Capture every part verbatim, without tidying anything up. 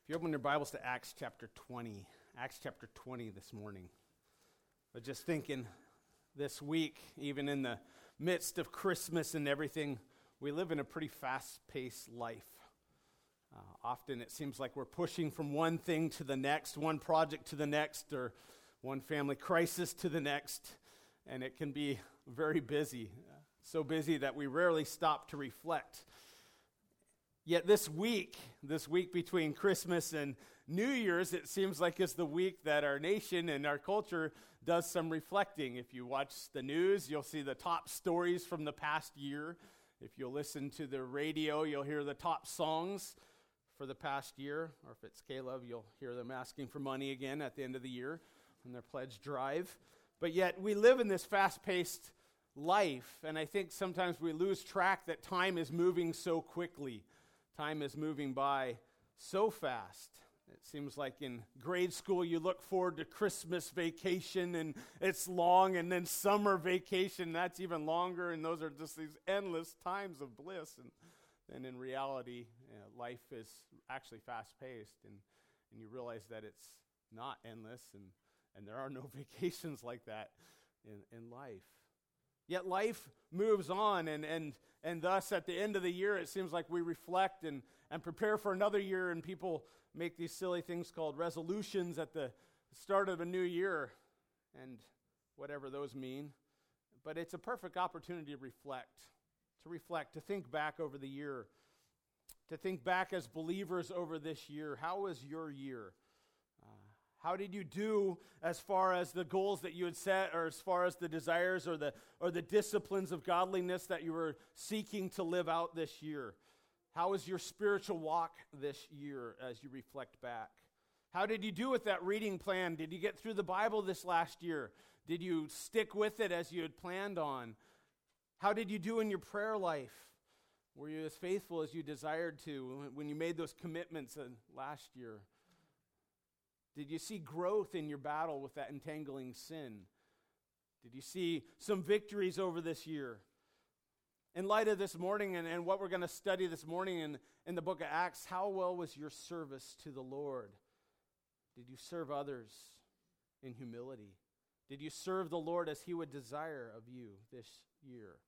If you open your Bibles to Acts chapter twenty, Acts chapter twenty this morning. But just thinking this week, even in the midst of Christmas and everything, we live in a pretty fast-paced life. Uh, often it seems like we're pushing from one thing to the next, one project to the next, or one family crisis to the next, and it can be very busy, so busy that we rarely stop to reflect. Yet this week, this week between Christmas and New Year's, it seems like it's the week that our nation and our culture does some reflecting. If you watch the news, you'll see the top stories from the past year. If you'll listen to the radio, you'll hear the top songs for the past year. Or if it's Caleb, you'll hear them asking for money again at the end of the year on their pledge drive. But yet we live in this fast-paced life, and I think sometimes we lose track that time is moving so quickly. Time is moving by so fast. It seems like in grade school you look forward to Christmas vacation and it's long, and then summer vacation, that's even longer, and those are just these endless times of bliss. And then in reality, you know, life is actually fast-paced, and, and you realize that it's not endless, and, and there are no vacations like that in, in life. Yet life moves on, and, and and thus at the end of the year, it seems like we reflect and, and prepare for another year, and people make these silly things called resolutions at the start of a new year, and whatever those mean. But it's a perfect opportunity to reflect, to reflect, to think back over the year, to think back as believers over this year. How was your year? How did you do as far as the goals that you had set, or as far as the desires or the or the disciplines of godliness that you were seeking to live out this year? How was your spiritual walk this year as you reflect back? How did you do with that reading plan? Did you get through the Bible this last year? Did you stick with it as you had planned on? How did you do in your prayer life? Were you as faithful as you desired to when you made those commitments last year? Did you see growth in your battle with that entangling sin? Did you see some victories over this year? In light of this morning and, and what we're going to study this morning in, in the book of Acts, how well was your service to the Lord? Did you serve others in humility? Did you serve the Lord as He would desire of you this year?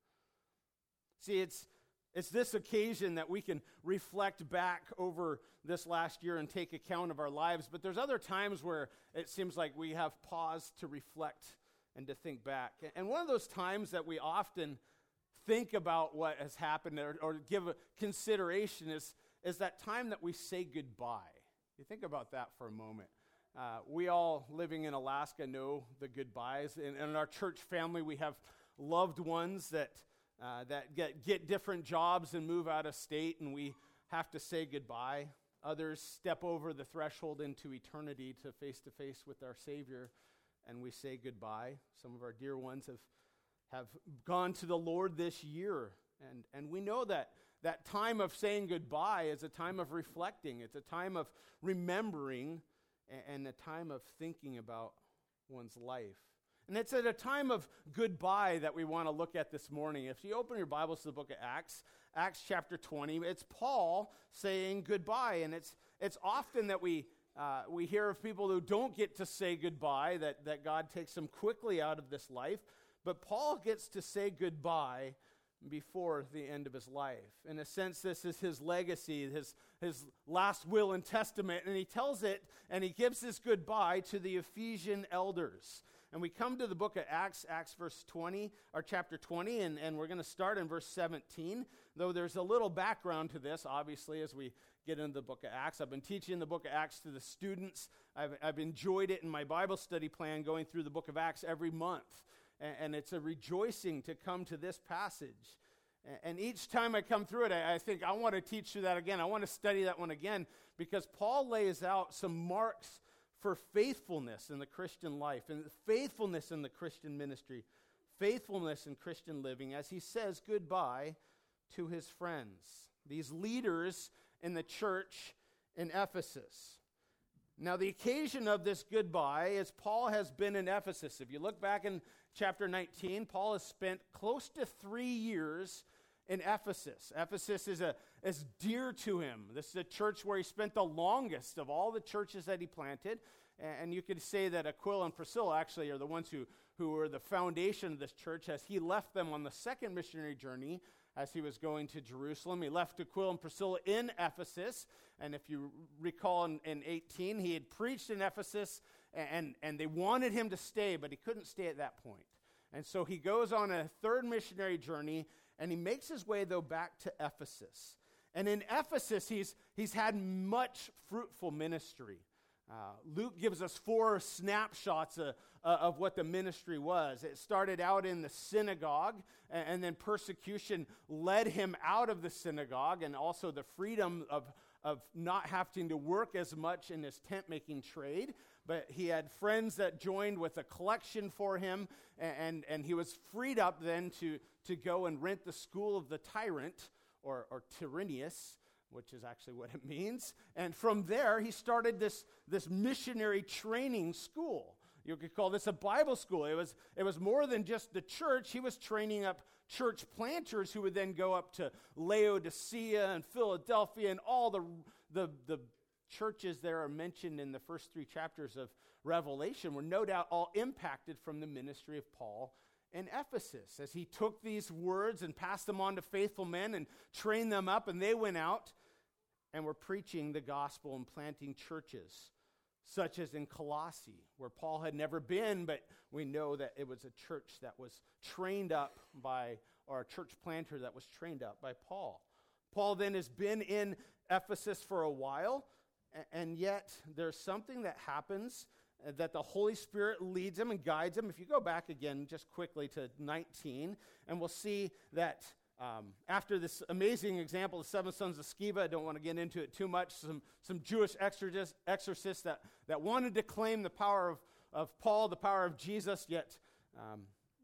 See, it's It's this occasion that we can reflect back over this last year and take account of our lives, but there's other times where it seems like we have pause to reflect and to think back. And one of those times that we often think about what has happened or, or give a consideration is, is that time that we say goodbye. You think about that for a moment. Uh, we all living in Alaska know the goodbyes. In, in our church family, we have loved ones that Uh, that get, get different jobs and move out of state, and we have to say goodbye. Others step over the threshold into eternity to face-to-face with our Savior, and we say goodbye. Some of our dear ones have, have gone to the Lord this year, and, and we know that that time of saying goodbye is a time of reflecting. It's a time of remembering and, and a time of thinking about one's life. And it's at a time of goodbye that we want to look at this morning. If you open your Bibles to the book of Acts, Acts chapter twenty, it's Paul saying goodbye. And it's it's often that we uh, we hear of people who don't get to say goodbye, that, that God takes them quickly out of this life. But Paul gets to say goodbye before the end of his life. In a sense, this is his legacy, his, his last will and testament. And he tells it, and he gives this goodbye to the Ephesian elders. And we come to the book of Acts, Acts verse twenty, or chapter twenty, and, and we're going to start in verse seventeen, though there's a little background to this, obviously, as we get into the book of Acts. I've been teaching the book of Acts to the students. I've, I've enjoyed it in my Bible study plan, going through the book of Acts every month, and, and it's a rejoicing to come to this passage. And, and each time I come through it, I, I think I want to teach you that again. I want to study that one again, because Paul lays out some marks for faithfulness in the Christian life, and faithfulness in the Christian ministry, faithfulness in Christian living, as he says goodbye to his friends, these leaders in the church in Ephesus. Now, the occasion of this goodbye is Paul has been in Ephesus. If you look back in chapter nineteen, Paul has spent close to three years in Ephesus. Ephesus is a is dear to him. This is a church where he spent the longest of all the churches that he planted. And you could say that Aquila and Priscilla actually are the ones who, who were the foundation of this church as he left them on the second missionary journey as he was going to Jerusalem. He left Aquila and Priscilla in Ephesus. And if you recall in, in eighteen, he had preached in Ephesus and, and they wanted him to stay, but he couldn't stay at that point. And so he goes on a third missionary journey and he makes his way, though, back to Ephesus. And in Ephesus, he's, he's had much fruitful ministry. Uh, Luke gives us four snapshots of, uh, of what the ministry was. It started out in the synagogue, and, and then persecution led him out of the synagogue, and also the freedom of, of not having to work as much in his tent-making trade. But he had friends that joined with a collection for him, and, and, and he was freed up then to, to go and rent the school of the tyrant, or, or Tyrannus, which is actually what it means. And from there, he started this, this missionary training school. You could call this a Bible school. It was, it was more than just the church. He was training up church planters who would then go up to Laodicea and Philadelphia and all the, the, the churches that are mentioned in the first three chapters of Revelation were no doubt all impacted from the ministry of Paul in Ephesus, as he took these words and passed them on to faithful men and trained them up, and they went out and were preaching the gospel and planting churches, such as in Colossae, where Paul had never been, but we know that it was a church that was trained up by, or a church planter that was trained up by Paul. Paul then has been in Ephesus for a while, and yet there's something that happens that the Holy Spirit leads him and guides him. If you go back again just quickly to nineteen, and we'll see that um, after this amazing example, the seven sons of Sceva, I don't want to get into it too much, some, some Jewish exorcists, exorcists that, that wanted to claim the power of, of Paul, the power of Jesus, yet um,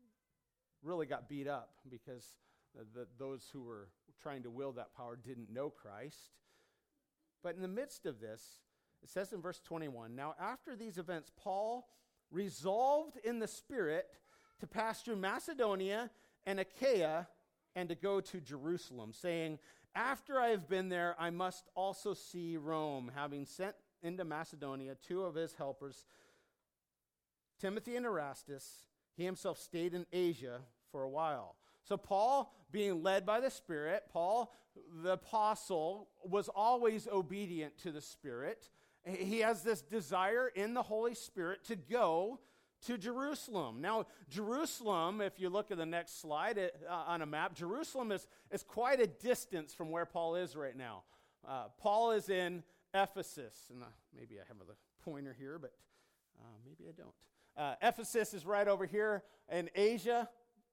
really got beat up because the, the, those who were trying to wield that power didn't know Christ. But in the midst of this, it says in verse twenty-one, "Now after these events, Paul resolved in the Spirit to pass through Macedonia and Achaia and to go to Jerusalem, saying, 'After I have been there, I must also see Rome,' having sent into Macedonia two of his helpers, Timothy and Erastus. He himself stayed in Asia for a while." So Paul, being led by the Spirit, Paul, the apostle, was always obedient to the Spirit. He has this desire in the Holy Spirit to go to Jerusalem. Now, Jerusalem, if you look at the next slide it, uh, on a map, Jerusalem is, is quite a distance from where Paul is right now. Uh, Paul is in Ephesus, and uh, maybe I have a pointer here, but uh, maybe I don't. Uh, Ephesus is right over here in Asia.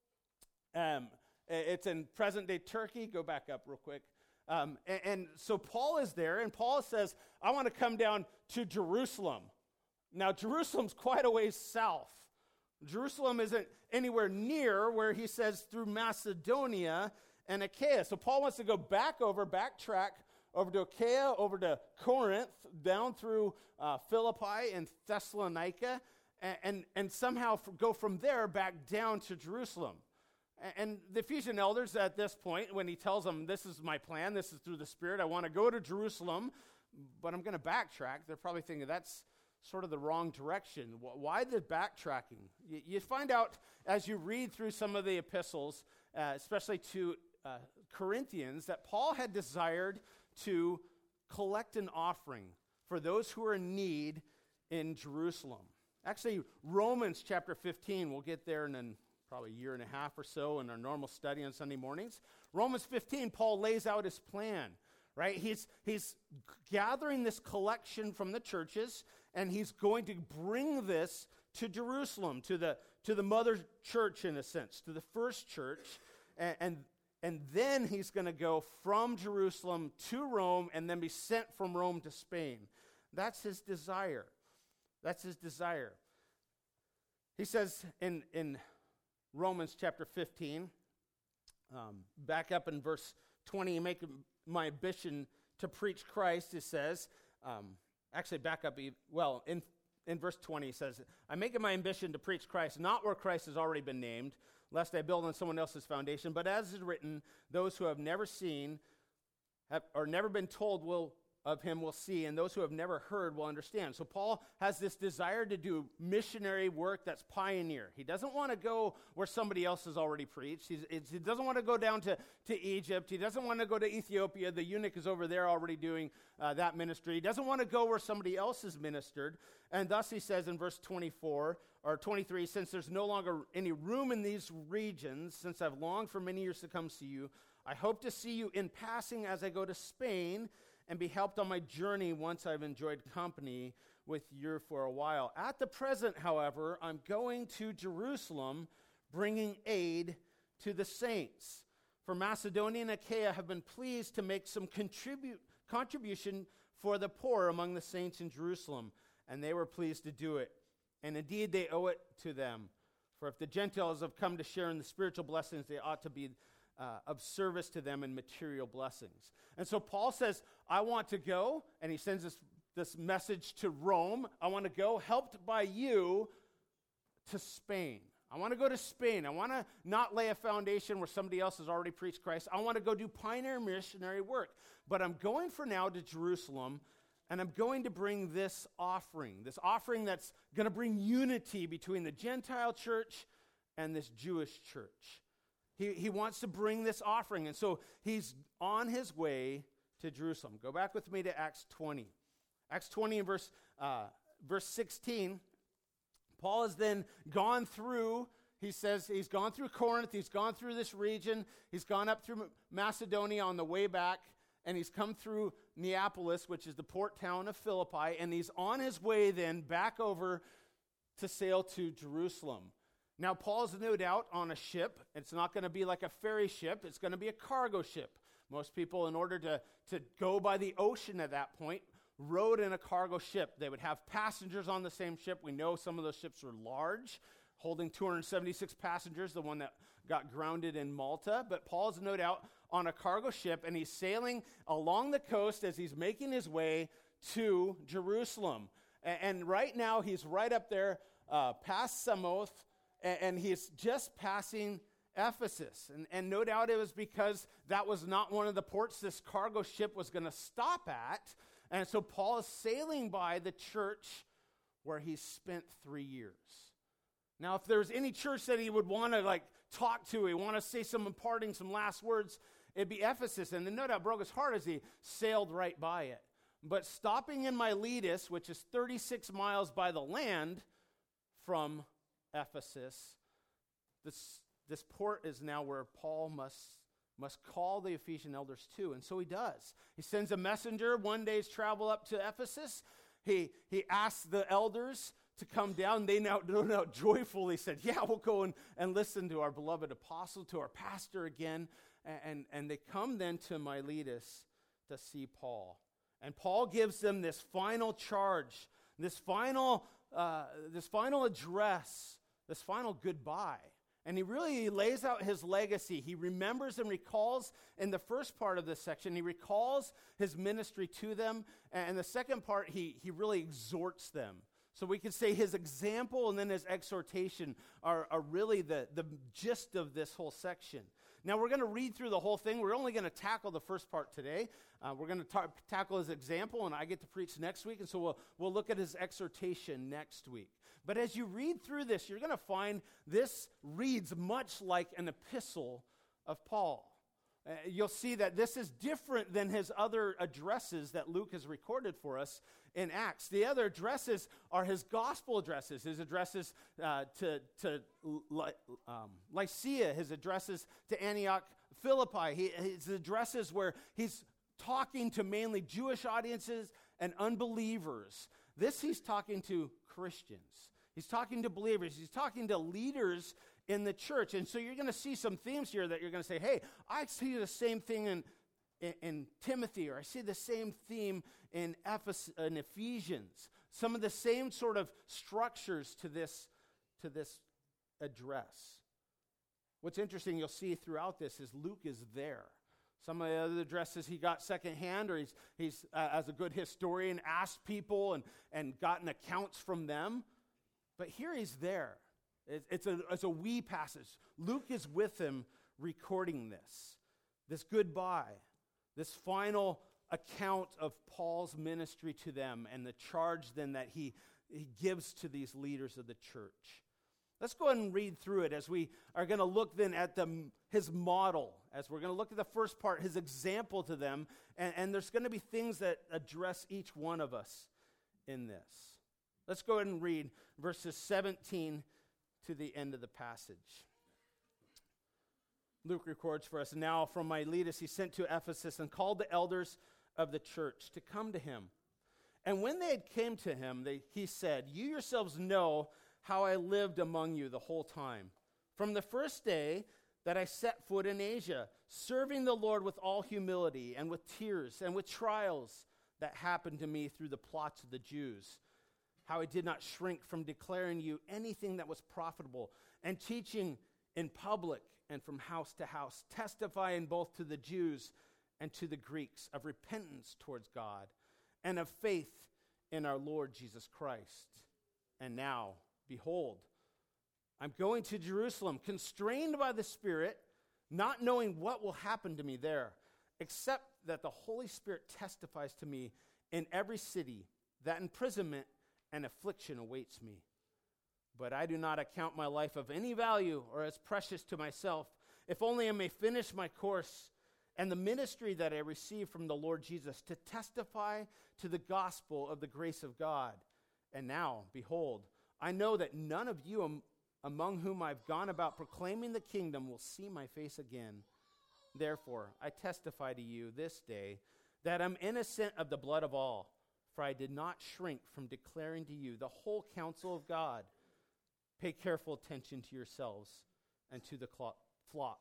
Um, it's in present-day Turkey. Go back up real quick. Um, and, and so Paul is there, and Paul says, I want to come down to Jerusalem. Now, Jerusalem's quite a ways south. Jerusalem isn't anywhere near where he says through Macedonia and Achaia. So Paul wants to go back over, backtrack over to Achaia, over to Corinth, down through uh, Philippi and Thessalonica, and, and, and somehow f- go from there back down to Jerusalem. And the Ephesian elders at this point, when he tells them, this is my plan, this is through the Spirit, I want to go to Jerusalem, but I'm going to backtrack, they're probably thinking that's sort of the wrong direction. Why the backtracking? You, you find out as you read through some of the epistles, uh, especially to uh, Corinthians, that Paul had desired to collect an offering for those who are in need in Jerusalem. Actually, Romans chapter fifteen, we'll get there in an probably a year and a half or so in our normal study on Sunday mornings. Romans fifteen, Paul lays out his plan, right? He's, he's gathering this collection from the churches, and he's going to bring this to Jerusalem, to the, to the mother church in a sense, to the first church, and, and, and then he's going to go from Jerusalem to Rome and then be sent from Rome to Spain. That's his desire. That's his desire. He says in, in Romans chapter fifteen, um, back up in verse twenty, you make my ambition to preach Christ, it says, um, actually back up, well, in, in verse twenty, it says, I make it my ambition to preach Christ, not where Christ has already been named, lest I build on someone else's foundation, but as is written, those who have never seen have, or never been told will of him will see, and those who have never heard will understand. So Paul has this desire to do missionary work that's pioneer. He doesn't want to go where somebody else has already preached. He's, he doesn't want to go down to, to Egypt. He doesn't want to go to Ethiopia. The eunuch is over there already doing uh, that ministry. He doesn't want to go where somebody else has ministered. And thus he says in verse twenty-four, or twenty-three, since there's no longer any room in these regions, since I've longed for many years to come see you, I hope to see you in passing as I go to Spain, and be helped on my journey once I've enjoyed company with you for a while. At the present, however, I'm going to Jerusalem, bringing aid to the saints. For Macedonia and Achaia have been pleased to make some contribute, contribution for the poor among the saints in Jerusalem, and they were pleased to do it. And indeed, they owe it to them. For if the Gentiles have come to share in the spiritual blessings, they ought to be Uh, of service to them in material blessings. And so Paul says, I want to go, and he sends this, this message to Rome. I want to go, helped by you, to Spain. I want to go to Spain. I want to not lay a foundation where somebody else has already preached Christ. I want to go do pioneer missionary work. But I'm going for now to Jerusalem, and I'm going to bring this offering, this offering that's going to bring unity between the Gentile church and this Jewish church. He, he wants to bring this offering, and so he's on his way to Jerusalem. Go back with me to Acts twenty. Acts twenty and verse, uh, verse sixteen. Paul has then gone through, he says, he's gone through Corinth, he's gone through this region, he's gone up through Macedonia on the way back, and he's come through Neapolis, which is the port town of Philippi, and he's on his way then back over to sail to Jerusalem. Now, Paul's no doubt on a ship. It's not going to be like a ferry ship. It's going to be a cargo ship. Most people, in order to, to go by the ocean at that point, rode in a cargo ship. They would have passengers on the same ship. We know some of those ships were large, holding two hundred seventy-six passengers, the one that got grounded in Malta. But Paul's no doubt on a cargo ship, and he's sailing along the coast as he's making his way to Jerusalem. And, and right now, he's right up there uh, past Samoth, and he's just passing Ephesus. And, and no doubt it was because that was not one of the ports this cargo ship was going to stop at. And so Paul is sailing by the church where he spent three years. Now, if there's any church that he would want to like talk to, he want to say some imparting, some last words, it'd be Ephesus. And then no doubt broke his heart as he sailed right by it. But stopping in Miletus, which is thirty-six miles by the land from Ephesus, this this port is now where Paul must must call the Ephesian elders to, and so he does. He sends a messenger one day's travel up to Ephesus. He he asks the elders to come down. They now, no doubt joyfully said, yeah, we'll go and, and listen to our beloved apostle, to our pastor again. And, and, and they come then to Miletus to see Paul. And Paul gives them this final charge, this final, uh, this final address, this final goodbye. And he really lays out his legacy. He remembers and recalls in the first part of this section, he recalls his ministry to them. And the second part, he, he really exhorts them. So we could say his example and then his exhortation are, are really the, the gist of this whole section. Now we're going to read through the whole thing. We're only going to tackle the first part today. Uh, we're going to ta- tackle his example, and I get to preach next week. And so we'll, we'll look at his exhortation next week. But as you read through this, you're going to find this reads much like an epistle of Paul. Uh, you'll see that this is different than his other addresses that Luke has recorded for us in Acts. The other addresses are his gospel addresses, his addresses uh, to, to Ly- um, Lycia, his addresses to Antioch, Philippi, he, his addresses where he's talking to mainly Jewish audiences and unbelievers. This he's talking to Christians. He's talking to believers. He's talking to leaders in the church. And so you're going to see some themes here that you're going to say, hey, I see the same thing in, in, in Timothy, or I see the same theme in, Ephes- in Ephesians. Some of the same sort of structures to this, to this address. What's interesting you'll see throughout this is Luke is there. Some of the other addresses he got secondhand, or he's, he's uh, as a good historian, asked people and, and gotten accounts from them. But here he's there. It, it's, a, it's a we passage. Luke is with him recording this, this goodbye, this final account of Paul's ministry to them and the charge then that he, he gives to these leaders of the church. Let's go ahead and read through it as we are going to look then at the, his model, as we're going to look at the first part, his example to them, and, and there's going to be things that address each one of us in this. Let's go ahead and read verses seventeen to the end of the passage. Luke records for us, "Now from Miletus he sent to Ephesus and called the elders of the church to come to him. And when they had came to him, they, he said, 'You yourselves know how I lived among you the whole time, from the first day that I set foot in Asia, serving the Lord with all humility and with tears and with trials that happened to me through the plots of the Jews. How I did not shrink from declaring to you anything that was profitable, and teaching in public and from house to house, testifying both to the Jews and to the Greeks of repentance towards God and of faith in our Lord Jesus Christ. And now, behold, I'm going to Jerusalem, constrained by the Spirit, not knowing what will happen to me there, except that the Holy Spirit testifies to me in every city that imprisonment and affliction awaits me. But I do not account my life of any value or as precious to myself, if only I may finish my course and the ministry that I received from the Lord Jesus to testify to the gospel of the grace of God. And now, behold, I know that none of you am, among whom I've gone about proclaiming the kingdom will see my face again. Therefore, I testify to you this day that I'm innocent of the blood of all, for I did not shrink from declaring to you the whole counsel of God. Pay careful attention to yourselves and to the clo- flock,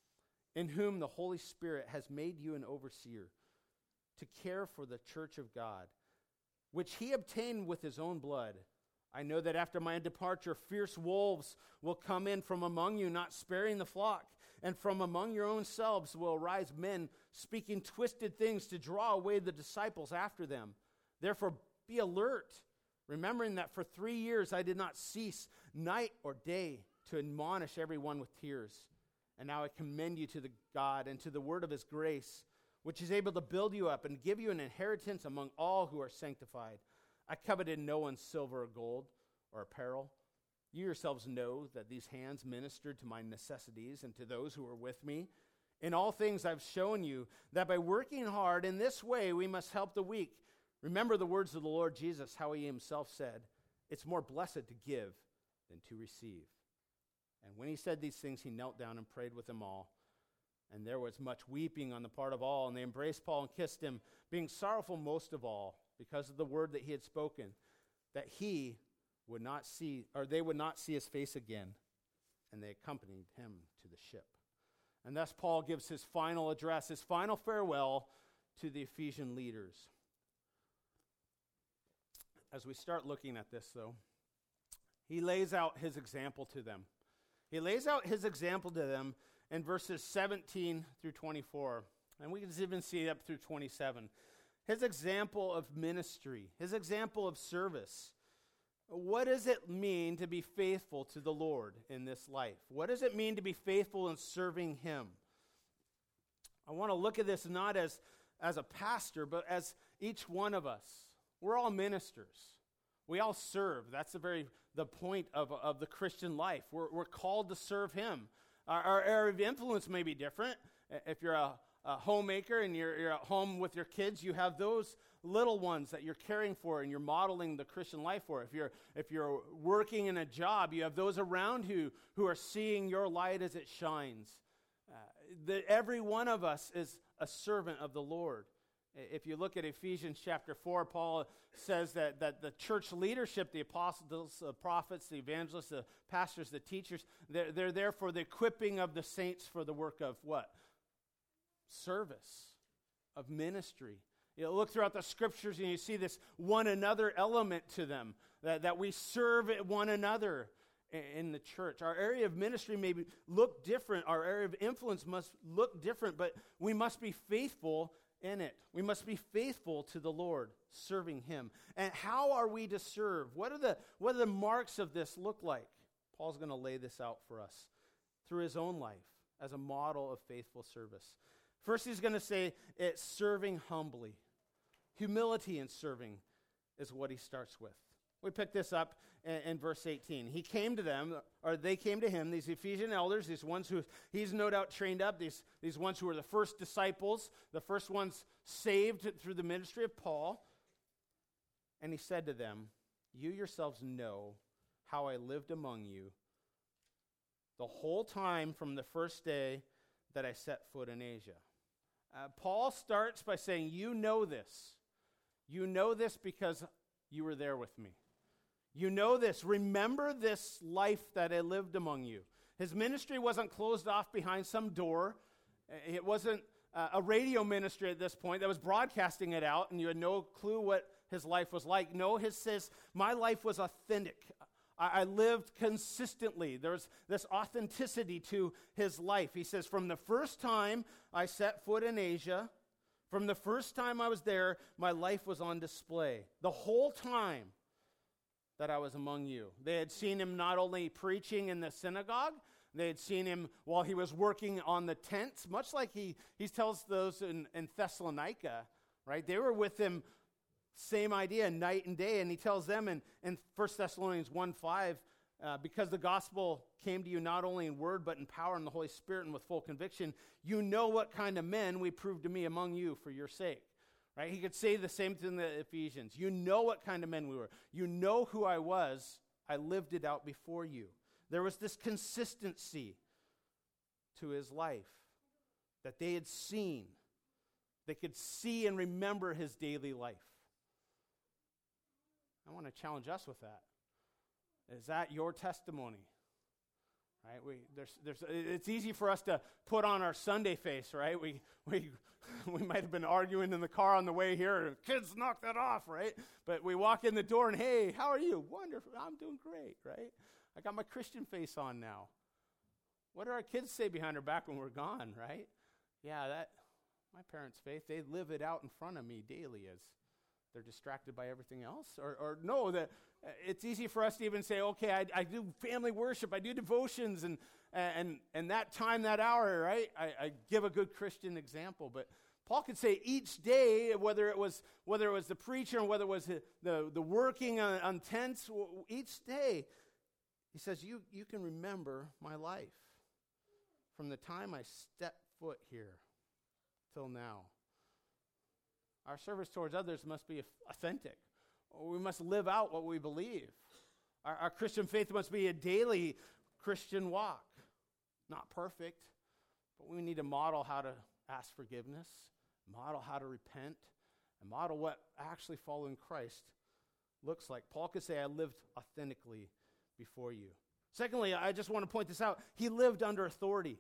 in whom the Holy Spirit has made you an overseer, to care for the church of God, which he obtained with his own blood. I know that after my departure, fierce wolves will come in from among you, not sparing the flock, and from among your own selves will arise men speaking twisted things to draw away the disciples after them. Therefore, be alert, remembering that for three years I did not cease night or day to admonish everyone with tears. And now I commend you to the God and to the word of his grace, which is able to build you up and give you an inheritance among all who are sanctified. I coveted no one's silver or gold or apparel. You yourselves know that these hands ministered to my necessities and to those who were with me. In all things I've shown you that by working hard in this way we must help the weak. Remember the words of the Lord Jesus, how he himself said, it's more blessed to give than to receive. And when he said these things, he knelt down and prayed with them all. And there was much weeping on the part of all, and they embraced Paul and kissed him, being sorrowful most of all, because of the word that he had spoken, that he would not see, or they would not see his face again. And they accompanied him to the ship. And thus Paul gives his final address, his final farewell to the Ephesian leaders. As we start looking at this, though, he lays out his example to them. He lays out his example to them in verses seventeen through twenty-four. And we can even see it up through twenty-seven. His example of ministry, his example of service. What does it mean to be faithful to the Lord in this life? What does it mean to be faithful in serving him? I want to look at this not as, as a pastor, but as each one of us. We're all ministers. We all serve. That's the very the point of, of the Christian life. We're, we're called to serve him. Our, our area of influence may be different. If you're a, a homemaker and you're, you're at home with your kids, you have those little ones that you're caring for and you're modeling the Christian life for. If you're if you're working in a job, you have those around you who are seeing your light as it shines. Uh, the, every one of us is a servant of the Lord. If you look at Ephesians chapter four, Paul says that, that the church leadership, the apostles, the prophets, the evangelists, the pastors, the teachers, they're, they're there for the equipping of the saints for the work of what? Service, of ministry. You look throughout the scriptures and you see this one another element to them, that, that we serve one another in the church. Our area of ministry may be, look different. Our area of influence must look different, but we must be faithful in it. We must be faithful to the Lord, serving him. And how are we to serve? What are the what do the marks of this look like? Paul's going to lay this out for us through his own life as a model of faithful service. First, he's going to say it's serving humbly. Humility in serving is what he starts with. We pick this up in, in verse eighteen. He came to them, or they came to him, these Ephesian elders, these ones who he's no doubt trained up, these, these ones who were the first disciples, the first ones saved through the ministry of Paul. And he said to them, you yourselves know how I lived among you the whole time from the first day that I set foot in Asia. Uh, Paul starts by saying, you know this. You know this because you were there with me. You know this. Remember this life that I lived among you. His ministry wasn't closed off behind some door. It wasn't uh, a radio ministry at this point that was broadcasting it out, and you had no clue what his life was like. No, his says, my life was authentic. I, I lived consistently. There's this authenticity to his life. He says, from the first time I set foot in Asia, from the first time I was there, my life was on display. The whole time that I was among you. They had seen him not only preaching in the synagogue, they had seen him while he was working on the tents, much like he, he tells those in, in Thessalonica, right? They were with him, same idea, night and day. And he tells them in, in First Thessalonians one five, uh, because the gospel came to you not only in word, but in power and the Holy Spirit and with full conviction, you know what kind of men we proved to me among you for your sake. Right? He could say the same thing to the Ephesians. You know what kind of men we were. You know who I was. I lived it out before you. There was this consistency to his life that they had seen. They could see and remember his daily life. I want to challenge us with that. Is that your testimony? Right? We there's there's it's easy for us to put on our Sunday face, right? We we we might have been arguing in the car on the way here. Kids, knock that off, right? But we walk in the door and, hey, how are you? Wonderful. I'm doing great, right? I got my Christian face on now. What do our kids say behind our back when we're gone, right? Yeah, that my parents' faith, they live it out in front of me daily as they're distracted by everything else. Or, or no, that uh, it's easy for us to even say, okay, I, I do family worship, I do devotions, and and and that time, that hour, right? I, I give a good Christian example, but Paul could say each day, whether it was whether it was the preacher and whether it was the the, the working on, on tents, each day, he says, you you can remember my life from the time I stepped foot here till now. Our service towards others must be authentic. We must live out what we believe. Our, our Christian faith must be a daily Christian walk. Not perfect, but we need to model how to ask forgiveness, model how to repent, and model what actually following Christ looks like. Paul could say, I lived authentically before you. Secondly, I just want to point this out. He lived under authority,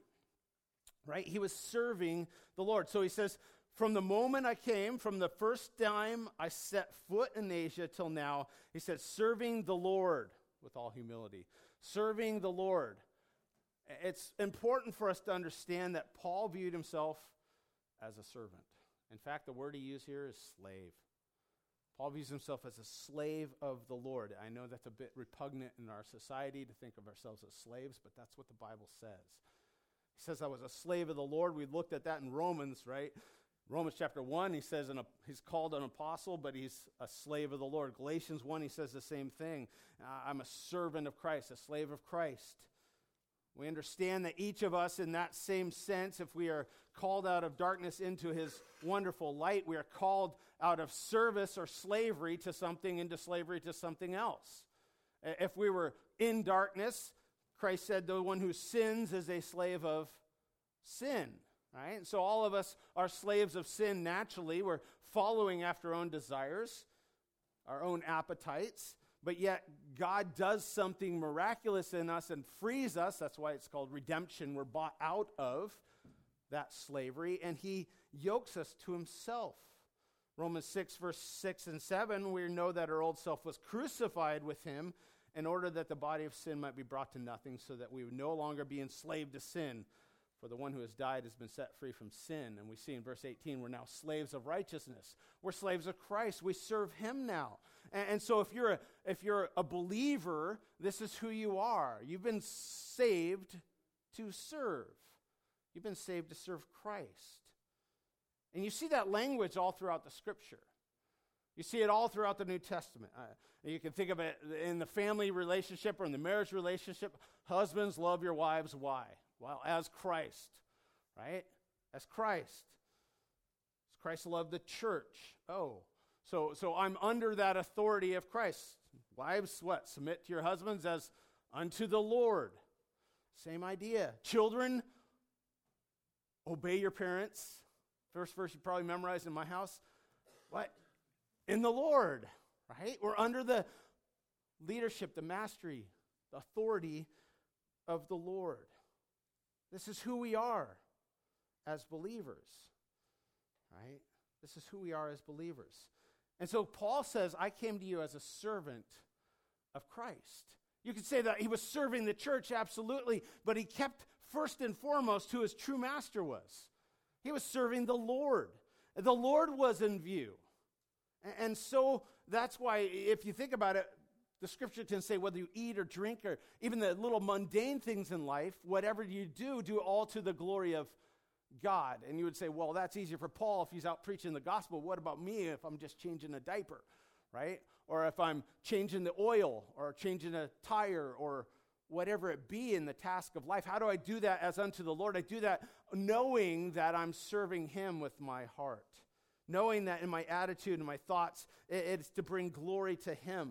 right? He was serving the Lord. So he says, from the moment I came, from the first time I set foot in Asia till now, he said, serving the Lord with all humility. Serving the Lord. It's important for us to understand that Paul viewed himself as a servant. In fact, the word he used here is slave. Paul views himself as a slave of the Lord. I know that's a bit repugnant in our society to think of ourselves as slaves, but that's what the Bible says. He says, I was a slave of the Lord. We looked at that in Romans, right? Romans chapter one, he says an, he's called an apostle, but he's a slave of the Lord. Galatians one, he says the same thing. Uh, I'm a servant of Christ, a slave of Christ. We understand that each of us, in that same sense, if we are called out of darkness into his wonderful light, we are called out of service or slavery to something into slavery to something else. If we were in darkness, Christ said the one who sins is a slave of sin. Right? So all of us are slaves of sin naturally. We're following after our own desires, our own appetites, but yet God does something miraculous in us and frees us. That's why it's called redemption. We're bought out of that slavery, and he yokes us to himself. Romans six, verse six and seven, we know that our old self was crucified with him in order that the body of sin might be brought to nothing, so that we would no longer be enslaved to sin. For the one who has died has been set free from sin. And we see in verse eighteen, we're now slaves of righteousness. We're slaves of Christ. We serve him now. And, and so if you're a, if you're a believer, this is who you are. You've been saved to serve. You've been saved to serve Christ. And you see that language all throughout the Scripture. You see it all throughout the New Testament. Uh, you can think of it in the family relationship or in the marriage relationship. Husbands, love your wives. Why? Well, as Christ, right? As Christ. As Christ loved the church. Oh, so so I'm under that authority of Christ. Wives, what? Submit to your husbands as unto the Lord. Same idea. Children, obey your parents. First verse you probably memorized in my house. What? In the Lord, right? We're under the leadership, the mastery, the authority of the Lord. This is who we are as believers, right? This is who we are as believers. And so Paul says, I came to you as a servant of Christ. You could say that he was serving the church, absolutely, but he kept first and foremost who his true master was. He was serving the Lord. The Lord was in view. And so that's why, if you think about it, the Scripture can say whether you eat or drink or even the little mundane things in life, whatever you do, do all to the glory of God. And you would say, well, that's easier for Paul if he's out preaching the gospel. What about me if I'm just changing a diaper, right? Or if I'm changing the oil or changing a tire or whatever it be in the task of life. How do I do that as unto the Lord? I do that knowing that I'm serving him with my heart. Knowing that in my attitude and my thoughts, it's to bring glory to him.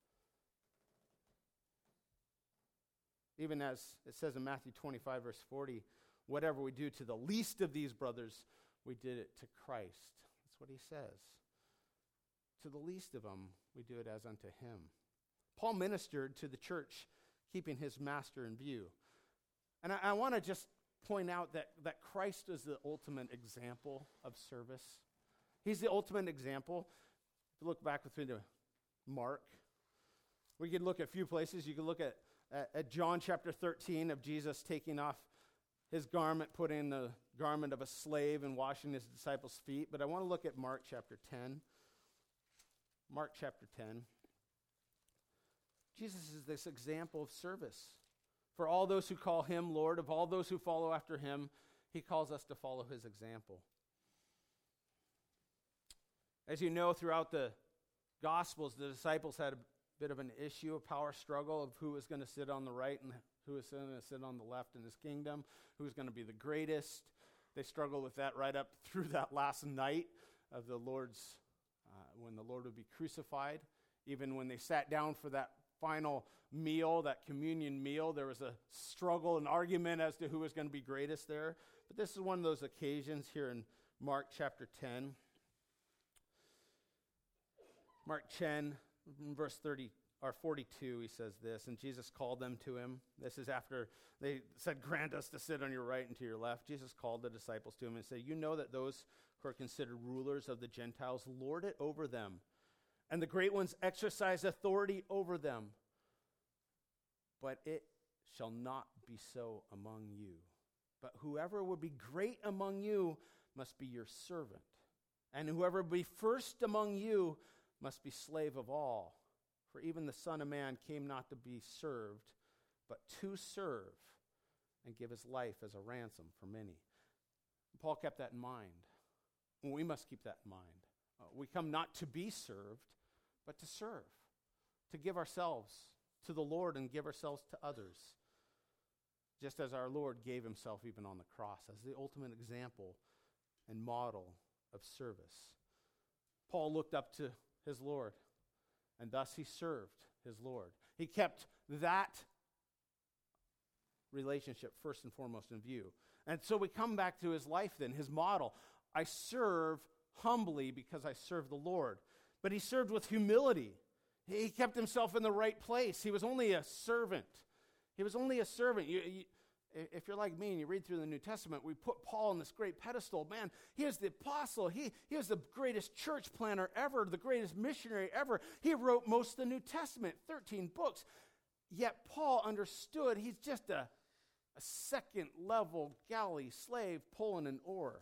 Even as it says in Matthew twenty-five, verse forty, whatever we do to the least of these brothers, we did it to Christ. That's what he says. To the least of them, we do it as unto him. Paul ministered to the church, keeping his master in view. And I, I want to just point out that, that Christ is the ultimate example of service. He's the ultimate example. If you look back with me to Mark, we could look at a few places. You could look at, at, at John chapter thirteen of Jesus taking off his garment, putting the garment of a slave and washing his disciples' feet. But I want to look at Mark chapter ten. Mark chapter ten. Jesus is this example of service. For all those who call him Lord, of all those who follow after him, he calls us to follow his example. As you know, throughout the Gospels, the disciples had a bit of an issue, a power struggle of who was going to sit on the right and who was going to sit on the left in his kingdom, who was going to be the greatest. They struggled with that right up through that last night of the Lord's, uh, when the Lord would be crucified. Even when they sat down for that final meal, that communion meal, there was a struggle, an argument as to who was going to be greatest there. But this is one of those occasions here in Mark chapter ten. Mark ten, verse thirty or forty-two, he says this, and Jesus called them to him. This is after they said, grant us to sit on your right and to your left. Jesus called the disciples to him and said, you know that those who are considered rulers of the Gentiles lord it over them, and the great ones exercise authority over them. But it shall not be so among you. But whoever would be great among you must be your servant. And whoever would be first among you must be slave of all. For even the Son of Man came not to be served, but to serve and give his life as a ransom for many. Paul kept that in mind. And we must keep that in mind. Uh, we come not to be served, but to serve, to give ourselves to the Lord and give ourselves to others, just as our Lord gave himself even on the cross as the ultimate example and model of service. Paul looked up to his Lord, and thus he served his Lord. He kept that relationship first and foremost in view. And so we come back to his life then, his model. I serve humbly because I serve the Lord. But he served with humility. He kept himself in the right place. He was only a servant. He was only a servant. You, you, if you're like me and you read through the New Testament, we put Paul on this great pedestal. Man, he is the apostle. He, he was the greatest church planner ever, the greatest missionary ever. He wrote most of the New Testament, thirteen books. Yet Paul understood he's just a, a second-level galley slave pulling an oar.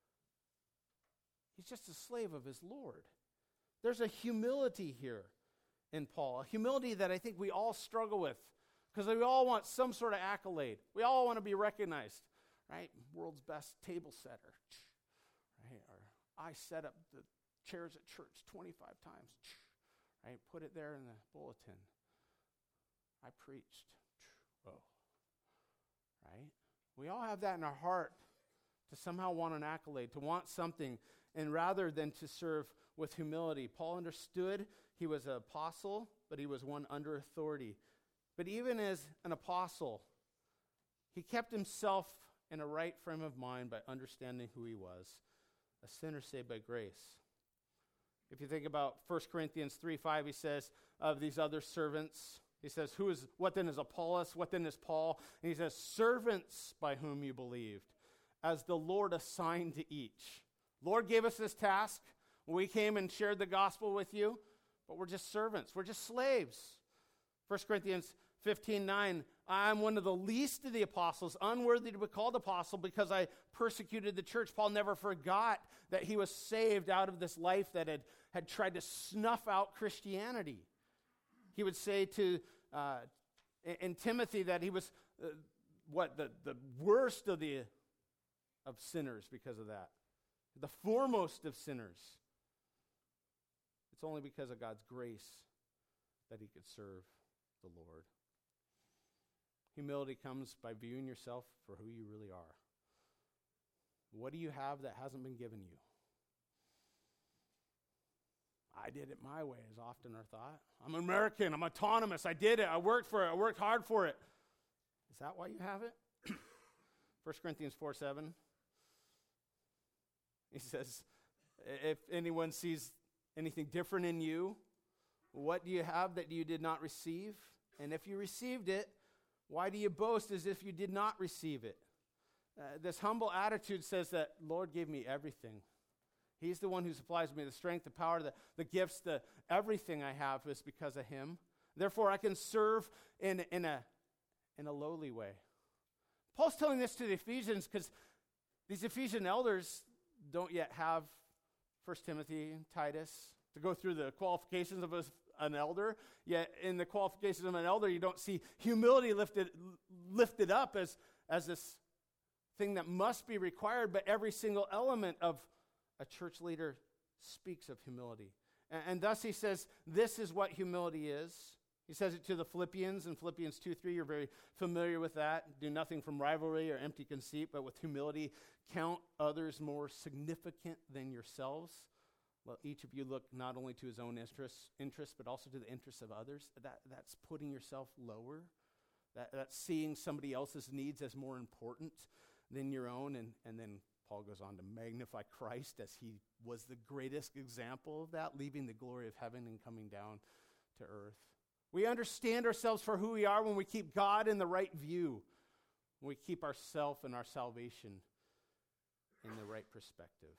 He's just a slave of his Lord. There's a humility here in Paul, a humility that I think we all struggle with, because we all want some sort of accolade. We all want to be recognized, right? World's best table setter, right? Or I set up the chairs at church twenty-five times. Right? Put it there in the bulletin. I preached. Oh. Right? We all have that in our heart to somehow want an accolade, to want something, and rather than to serve with humility. Paul understood he was an apostle, but he was one under authority. But even as an apostle, he kept himself in a right frame of mind by understanding who he was, a sinner saved by grace. If you think about First Corinthians three five, he says of these other servants, he says, "Who is what then is Apollos? What then is Paul?" And he says, "Servants by whom you believed, as the Lord assigned to each." Lord gave us this task. We came and shared the gospel with you, but we're just servants. We're just slaves. First Corinthians fifteen nine, "I'm one of the least of the apostles, unworthy to be called apostle because I persecuted the church." Paul never forgot that he was saved out of this life that had, had tried to snuff out Christianity. He would say to uh, in, in Timothy that he was uh, what the, the worst of the of sinners because of that. The foremost of sinners. It's only because of God's grace that he could serve the Lord. Humility comes by viewing yourself for who you really are. What do you have that hasn't been given you? I did it my way is often our thought. I'm American. I'm autonomous. I did it. I worked for it. I worked hard for it. Is that why you have it? First Corinthians four seven. He says, if anyone sees anything different in you, what do you have that you did not receive? And if you received it, why do you boast as if you did not receive it? Uh, this humble attitude says that Lord gave me everything. He's the one who supplies me the strength, the power, the, the gifts, the everything I have is because of him. Therefore, I can serve in, in, a, in a lowly way. Paul's telling this to the Ephesians because these Ephesian elders don't yet have First Timothy and Titus to go through the qualifications of a, an elder. Yet in the qualifications of an elder, you don't see humility lifted lifted up as, as this thing that must be required, but every single element of a church leader speaks of humility. And, and thus he says, this is what humility is. He says it to the Philippians in Philippians two three. You're very familiar with that. Do nothing from rivalry or empty conceit, but with humility count others more significant than yourselves. Well, each of you look not only to his own interests, interests but also to the interests of others. That, that's putting yourself lower. That, that's seeing somebody else's needs as more important than your own. And, and then Paul goes on to magnify Christ as he was the greatest example of that, leaving the glory of heaven and coming down to earth. We understand ourselves for who we are when we keep God in the right view, when we keep ourself and our salvation in the right perspective.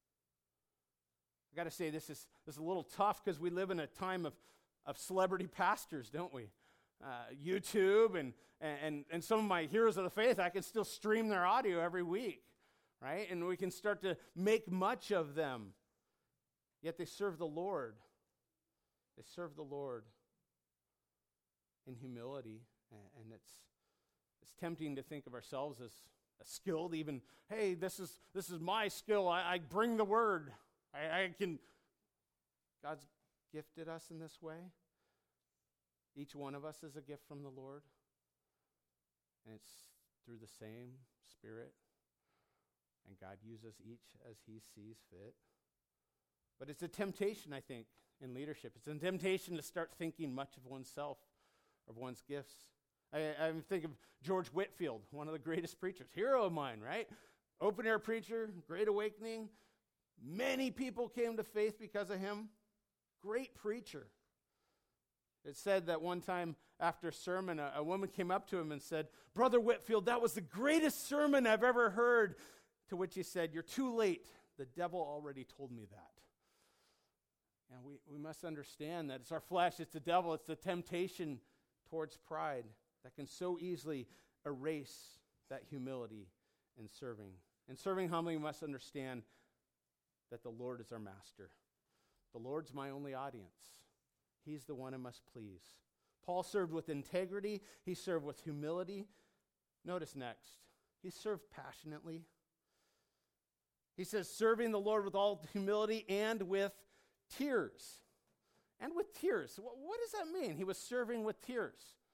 I got to say, this is, this is a little tough because we live in a time of, of celebrity pastors, don't we? Uh, YouTube and, and, and some of my heroes of the faith, I can still stream their audio every week, right? And we can start to make much of them. Yet they serve the Lord. They serve the Lord in humility, and it's it's tempting to think of ourselves as a skilled, even, hey, this is this is my skill. I, I bring the word. I, I can. God's gifted us in this way. Each one of us is a gift from the Lord, and it's through the same Spirit, and God uses each as he sees fit. But it's a temptation, I think, in leadership. It's a temptation to start thinking much of oneself, of one's gifts. I, I think of George Whitefield, one of the greatest preachers, hero of mine, right? Open air preacher, great awakening. Many people came to faith because of him. Great preacher. It said that one time after a sermon, a, a woman came up to him and said, "Brother Whitefield, that was the greatest sermon I've ever heard." To which he said, "You're too late. The devil already told me that." And we, we must understand that it's our flesh, it's the devil, it's the temptation towards pride that can so easily erase that humility in serving. In serving humbly, we must understand that the Lord is our master. The Lord's my only audience. He's the one I must please. Paul served with integrity. He served with humility. Notice next, he served passionately. He says, serving the Lord with all humility and with tears. And with tears. What, what does that mean? He was serving with tears.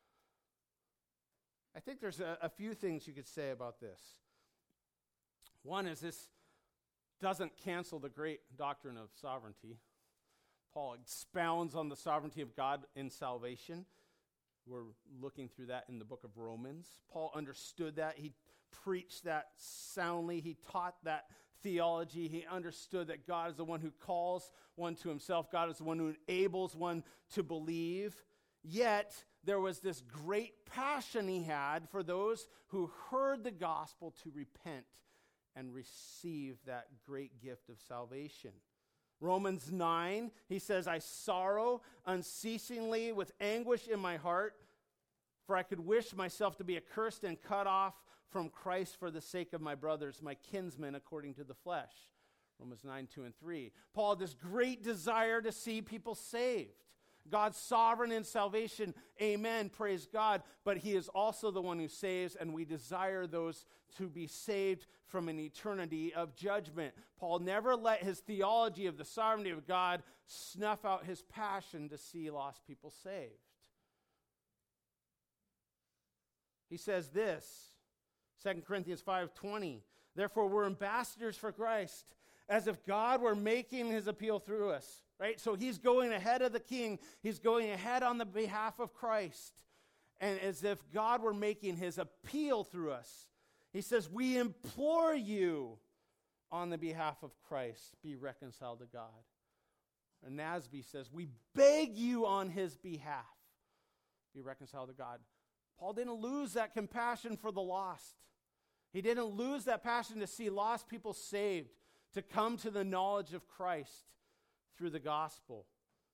I think there's a, a few things you could say about this. One is this doesn't cancel the great doctrine of sovereignty. Paul expounds on the sovereignty of God in salvation. We're looking through that in the book of Romans. Paul understood that. He preached that soundly. He taught that theology. He understood that God is the one who calls one to himself. God is the one who enables one to believe. Yet, there was this great passion he had for those who heard the gospel to repent and receive that great gift of salvation. Romans nine, he says, I sorrow unceasingly with anguish in my heart, for I could wish myself to be accursed and cut off from Christ for the sake of my brothers, my kinsmen according to the flesh. Romans nine, two and three. Paul had this great desire to see people saved. God's sovereign in salvation, amen, praise God, but he is also the one who saves, and we desire those to be saved from an eternity of judgment. Paul never let his theology of the sovereignty of God snuff out his passion to see lost people saved. He says this, Second Corinthians five twenty, therefore we're ambassadors for Christ, as if God were making his appeal through us. Right? So he's going ahead of the king. He's going ahead on the behalf of Christ. And as if God were making his appeal through us. He says, we implore you on the behalf of Christ, be reconciled to God. And Nasby says, we beg you on his behalf, be reconciled to God. Paul didn't lose that compassion for the lost. He didn't lose that passion to see lost people saved, to come to the knowledge of Christ through the gospel.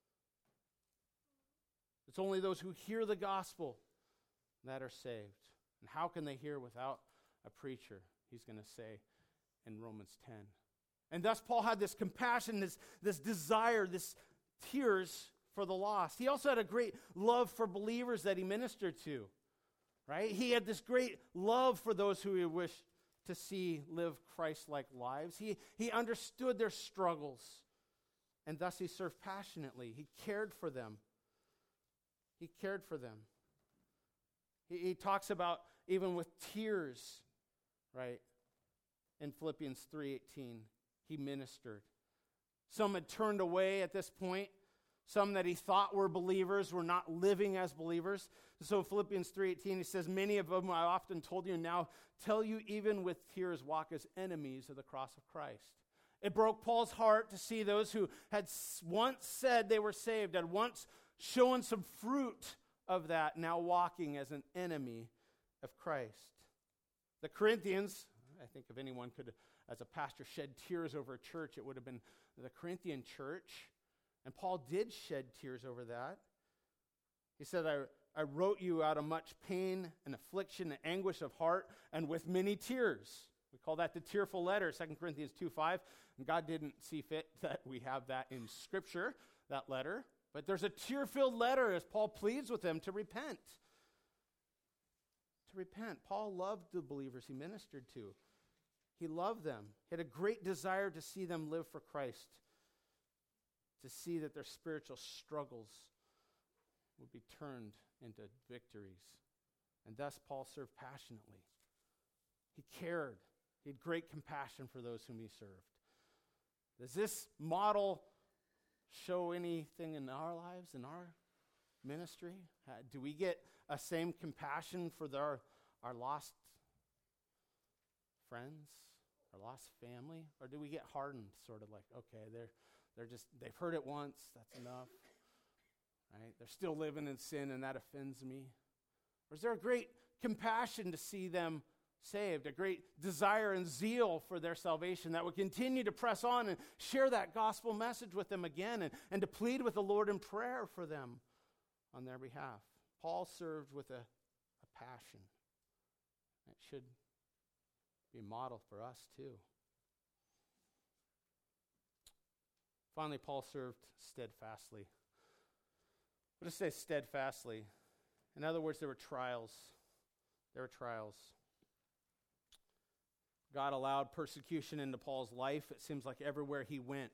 It's only those who hear the gospel that are saved. And how can they hear without a preacher? He's going to say in Romans ten. And thus Paul had this compassion, this, this desire, this tears for the lost. He also had a great love for believers that he ministered to. Right? He had this great love for those who he wished to see live Christ-like lives. He, he understood their struggles. And thus he served passionately. He cared for them. He cared for them. He, he talks about even with tears, right? In Philippians three eighteen, he ministered. Some had turned away at this point. Some that he thought were believers were not living as believers. So in Philippians three eighteen, he says, many of them I often told you and now tell you even with tears walk as enemies of the cross of Christ. It broke Paul's heart to see those who had once said they were saved, had once shown some fruit of that, now walking as an enemy of Christ. The Corinthians, I think if anyone could, as a pastor, shed tears over a church, it would have been the Corinthian church. And Paul did shed tears over that. He said, I, I wrote you out of much pain and affliction and anguish of heart and with many tears. We call that the tearful letter, Second Corinthians two five. And God didn't see fit that we have that in Scripture, that letter. But there's a tear-filled letter as Paul pleads with them to repent. To repent. Paul loved the believers he ministered to. He loved them. He had a great desire to see them live for Christ, to see that their spiritual struggles would be turned into victories. And thus Paul served passionately. He cared. He had great compassion for those whom he served. Does this model show anything in our lives, in our ministry? Uh, do we get a same compassion for our, our lost friends, our lost family? Or do we get hardened, sort of like, okay, they're they're just, they've heard it once, that's enough. Right? They're still living in sin and that offends me. Or is there a great compassion to see them saved, a great desire and zeal for their salvation that would continue to press on and share that gospel message with them again and, and to plead with the Lord in prayer for them on their behalf? Paul served with a, a passion. It should be a model for us too. Finally, Paul served steadfastly. What does it say steadfastly? In other words, there were trials. There were trials. God allowed persecution into Paul's life. It seems like everywhere he went.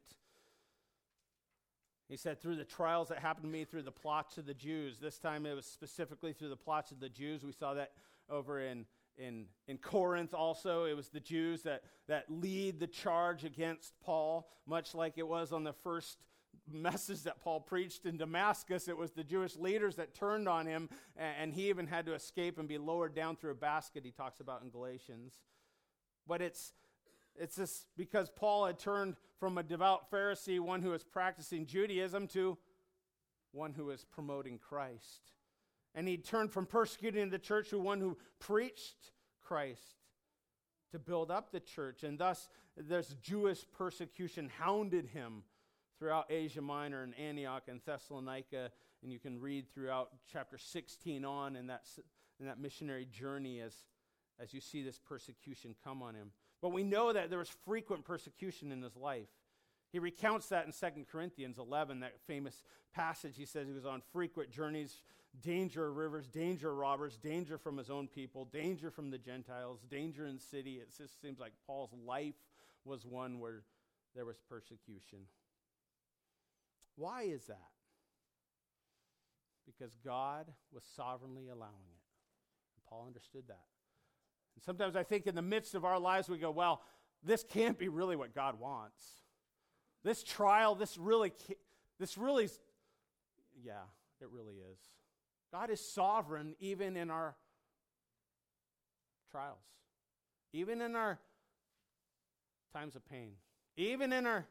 He said, through the trials that happened to me, through the plots of the Jews. This time it was specifically through the plots of the Jews. We saw that over in, in, in Corinth also. It was the Jews that, that lead the charge against Paul, much like it was on the first message that Paul preached in Damascus. It was the Jewish leaders that turned on him, and he even had to escape and be lowered down through a basket, he talks about in Galatians. But it's It's just because Paul had turned from a devout Pharisee, one who was practicing Judaism, to one who was promoting Christ. And he turned from persecuting the church to one who preached Christ to build up the church. And thus, this Jewish persecution hounded him throughout Asia Minor and Antioch and Thessalonica. And you can read throughout chapter sixteen on in that, in that missionary journey as, as you see this persecution come on him. But we know that there was frequent persecution in his life. He recounts that in Second Corinthians eleven, that famous passage. He says he was on frequent journeys, danger of rivers, danger of robbers, danger from his own people, danger from the Gentiles, danger in the city. It just seems like Paul's life was one where there was persecution. Why is that? Because God was sovereignly allowing it. And Paul understood that. And sometimes I think in the midst of our lives we go, well, this can't be really what God wants. This trial, this really, this really, yeah, it really is. God is sovereign even in our trials, even in our times of pain, even in our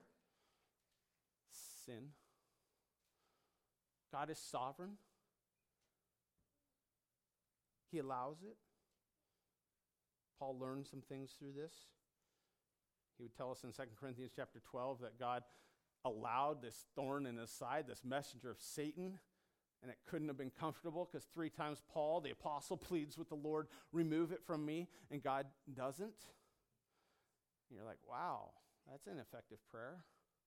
sin. God is sovereign. He allows it. Paul learned some things through this. He would tell us in Second Corinthians chapter twelve that God allowed this thorn in his side, this messenger of Satan, and it couldn't have been comfortable because three times Paul, the apostle, pleads with the Lord, remove it from me, and God doesn't. And you're like, wow, that's an effective prayer.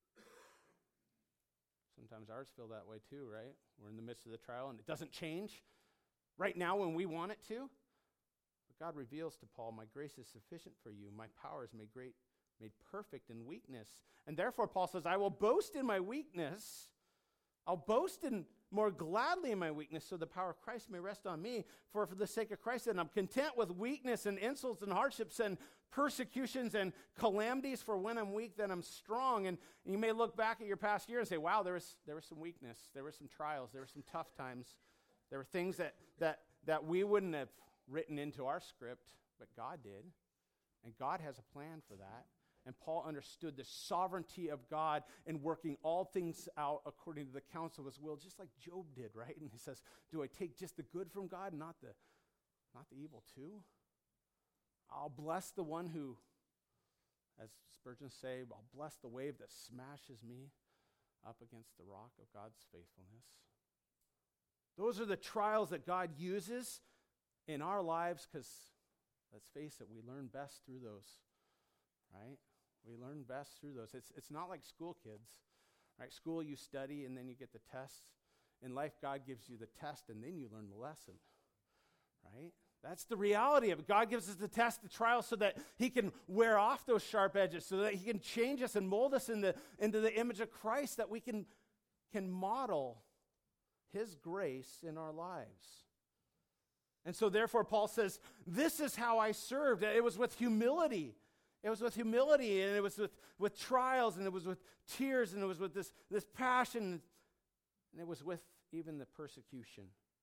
Sometimes ours feel that way too, right? We're in the midst of the trial and it doesn't change right now when we want it to. But God reveals to Paul, my grace is sufficient for you. My power is made great, made perfect in weakness. And therefore, Paul says, I will boast in my weakness. I'll boast in more gladly in my weakness so the power of Christ may rest on me. For for the sake of Christ, and I'm content with weakness and insults and hardships and persecutions and calamities, for when I'm weak, then I'm strong. And, and you may look back at your past year and say, wow, there was there was some weakness. There were some trials. There were some tough times. There were things that that that we wouldn't have written into our script, but God did. And God has a plan for that. And Paul understood the sovereignty of God in working all things out according to the counsel of his will, just like Job did, right? And he says, do I take just the good from God, not the, not the evil too? I'll bless the one who, as Spurgeon say, I'll bless the wave that smashes me up against the rock of God's faithfulness. Those are the trials that God uses in our lives because, let's face it, we learn best through those, right? We learn best through those. It's it's not like school kids, right? School, you study and then you get the tests. In life, God gives you the test and then you learn the lesson, right? That's the reality of it. God gives us the test, the trial, so that he can wear off those sharp edges, so that he can change us and mold us into, into the image of Christ, that we can, can model his grace in our lives. And so therefore, Paul says, this is how I served. It was with humility. It was with humility, and it was with, with trials, and it was with tears, and it was with this, this passion, and it was with even the persecution.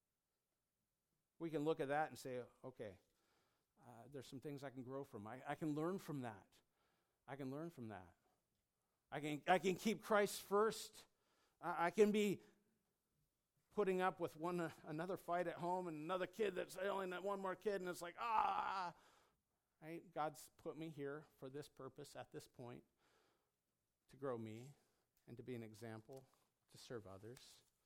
We can look at that and say, okay, uh, there's some things I can grow from. I, I can learn from that. I can learn from that. I can, I can keep Christ first. I, I can be putting up with one uh, another fight at home and another kid that's yelling at one more kid, and it's like, ah, right? God's put me here for this purpose at this point, to grow me and to be an example, to serve others.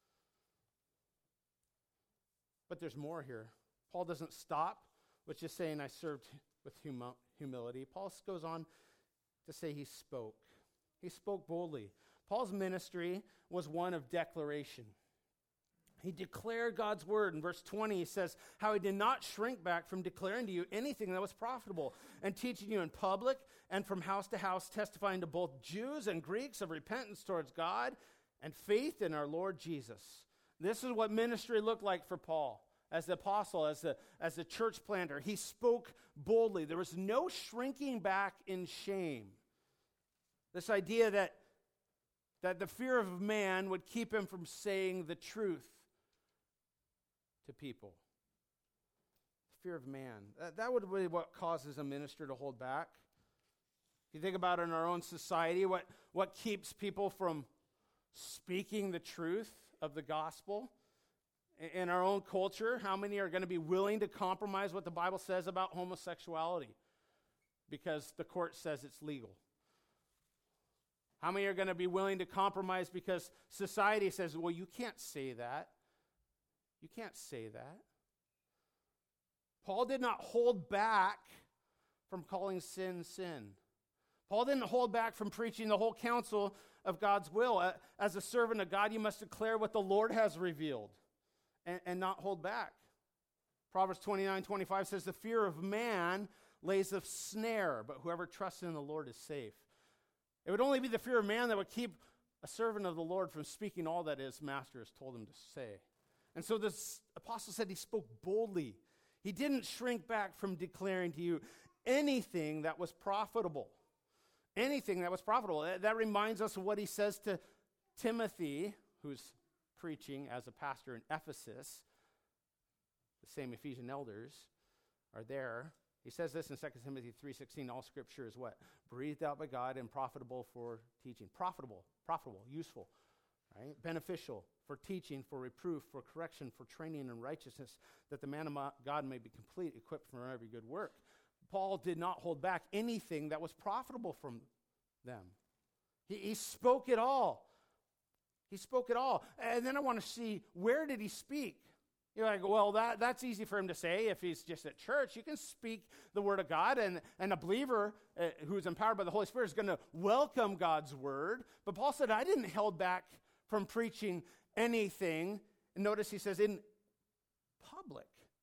But there's more here. Paul doesn't stop with just saying I served with hum- humility. Paul goes on to say he spoke. He spoke boldly. Paul's ministry was one of declaration. He declared God's word. In verse twenty, he says, how he did not shrink back from declaring to you anything that was profitable, and teaching you in public and from house to house, testifying to both Jews and Greeks of repentance towards God and faith in our Lord Jesus. This is what ministry looked like for Paul as the apostle, as the, as the church planter. He spoke boldly. There was no shrinking back in shame. This idea that, that the fear of man would keep him from saying the truth to people. Fear of man. That, that would be what causes a minister to hold back. If you think about it in our own society, what, what keeps people from speaking the truth of the gospel? In, in our own culture, how many are going to be willing to compromise what the Bible says about homosexuality because the court says it's legal? How many are going to be willing to compromise because society says, well, you can't say that. You can't say that. Paul did not hold back from calling sin, sin. Paul didn't hold back from preaching the whole counsel of God's will. As a servant of God, you must declare what the Lord has revealed and, and not hold back. Proverbs twenty-nine twenty-five says, the fear of man lays a snare, but whoever trusts in the Lord is safe. It would only be the fear of man that would keep a servant of the Lord from speaking all that his master has told him to say. And so this apostle said he spoke boldly. He didn't shrink back from declaring to you anything that was profitable. Anything that was profitable. That reminds us of what he says to Timothy, who's preaching as a pastor in Ephesus. The same Ephesian elders are there. He says this in Second Timothy three sixteen, all scripture is what? Breathed out by God and profitable for teaching. Profitable, profitable, useful, right? Beneficial for teaching, for reproof, for correction, for training in righteousness, that the man of God may be complete, equipped for every good work. Paul did not hold back anything that was profitable from them. He, he spoke it all. He spoke it all. And then I want to see, where did he speak? You're like, well, that, that's easy for him to say if he's just at church. You can speak the word of God, and, and a believer uh, who's empowered by the Holy Spirit is going to welcome God's word. But Paul said, I didn't hold back from preaching anything. And notice he says, in public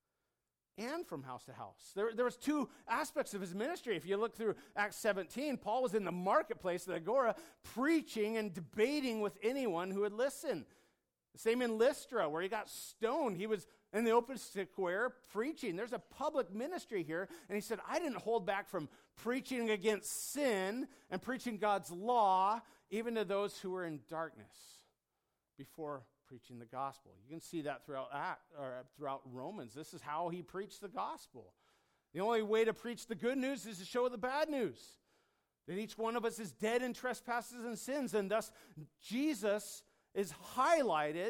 and from house to house. There, there was two aspects of his ministry. If you look through Acts seventeen, Paul was in the marketplace, the Agora, preaching and debating with anyone who would listen. The same in Lystra, where he got stoned. He was in the open square preaching. There's a public ministry here. And he said, I didn't hold back from preaching against sin and preaching God's law, even to those who were in darkness, before preaching the gospel. You can see that throughout Act, or throughout Romans. This is how he preached the gospel. The only way to preach the good news is to show the bad news, that each one of us is dead in trespasses and sins, and thus Jesus is highlighted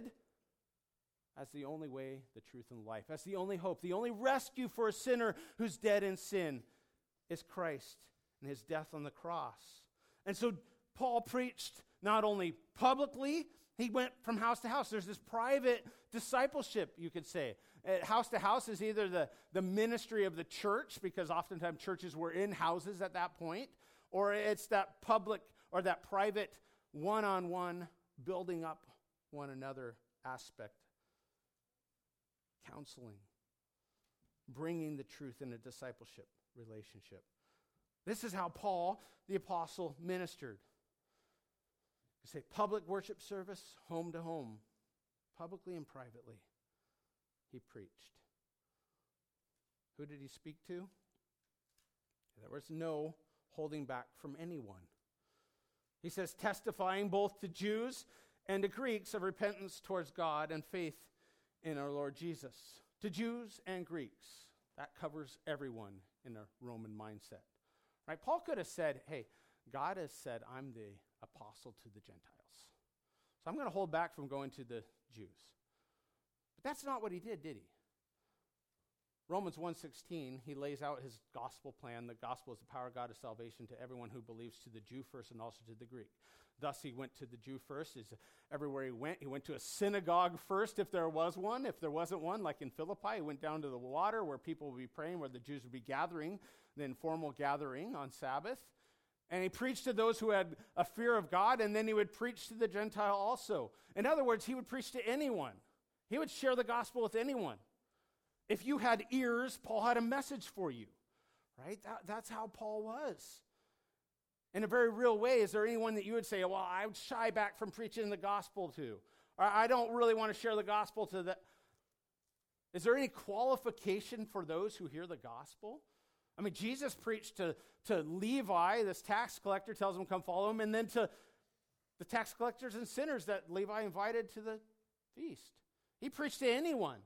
as the only way, the truth, and life. As the only hope, the only rescue for a sinner who's dead in sin is Christ and his death on the cross. And so Paul preached not only publicly, he went from house to house. There's this private discipleship, you could say. Uh, house to house is either the, the ministry of the church, because oftentimes churches were in houses at that point, or it's that public or that private one-on-one building up one another aspect. Counseling. Bringing the truth in a discipleship relationship. This is how Paul, the apostle, ministered. You say public worship service, home to home, publicly and privately. He preached. Who did he speak to? There was no holding back from anyone. He says, testifying both to Jews and to Greeks of repentance towards God and faith in our Lord Jesus. To Jews and Greeks. That covers everyone in a Roman mindset. Right? Paul could have said, hey, God has said I'm the apostle to the Gentiles. So I'm going to hold back from going to the Jews. But that's not what he did, did he? Romans one sixteen, he lays out his gospel plan. The gospel is the power of God of salvation to everyone who believes, to the Jew first and also to the Greek. Thus he went to the Jew first. Is everywhere he went, he went to a synagogue first if there was one. If there wasn't one, like in Philippi, he went down to the water where people would be praying, where the Jews would be gathering, the informal gathering on Sabbath. And he preached to those who had a fear of God, and then he would preach to the Gentile also. In other words, he would preach to anyone. He would share the gospel with anyone. If you had ears, Paul had a message for you, right? That, that's how Paul was. In a very real way, is there anyone that you would say, well, I would shy back from preaching the gospel to? Or I don't really want to share the gospel to that. Is there any qualification for those who hear the gospel? I mean, Jesus preached to, to Levi, this tax collector, tells him, come follow him, and then to the tax collectors and sinners that Levi invited to the feast. He preached to anyone.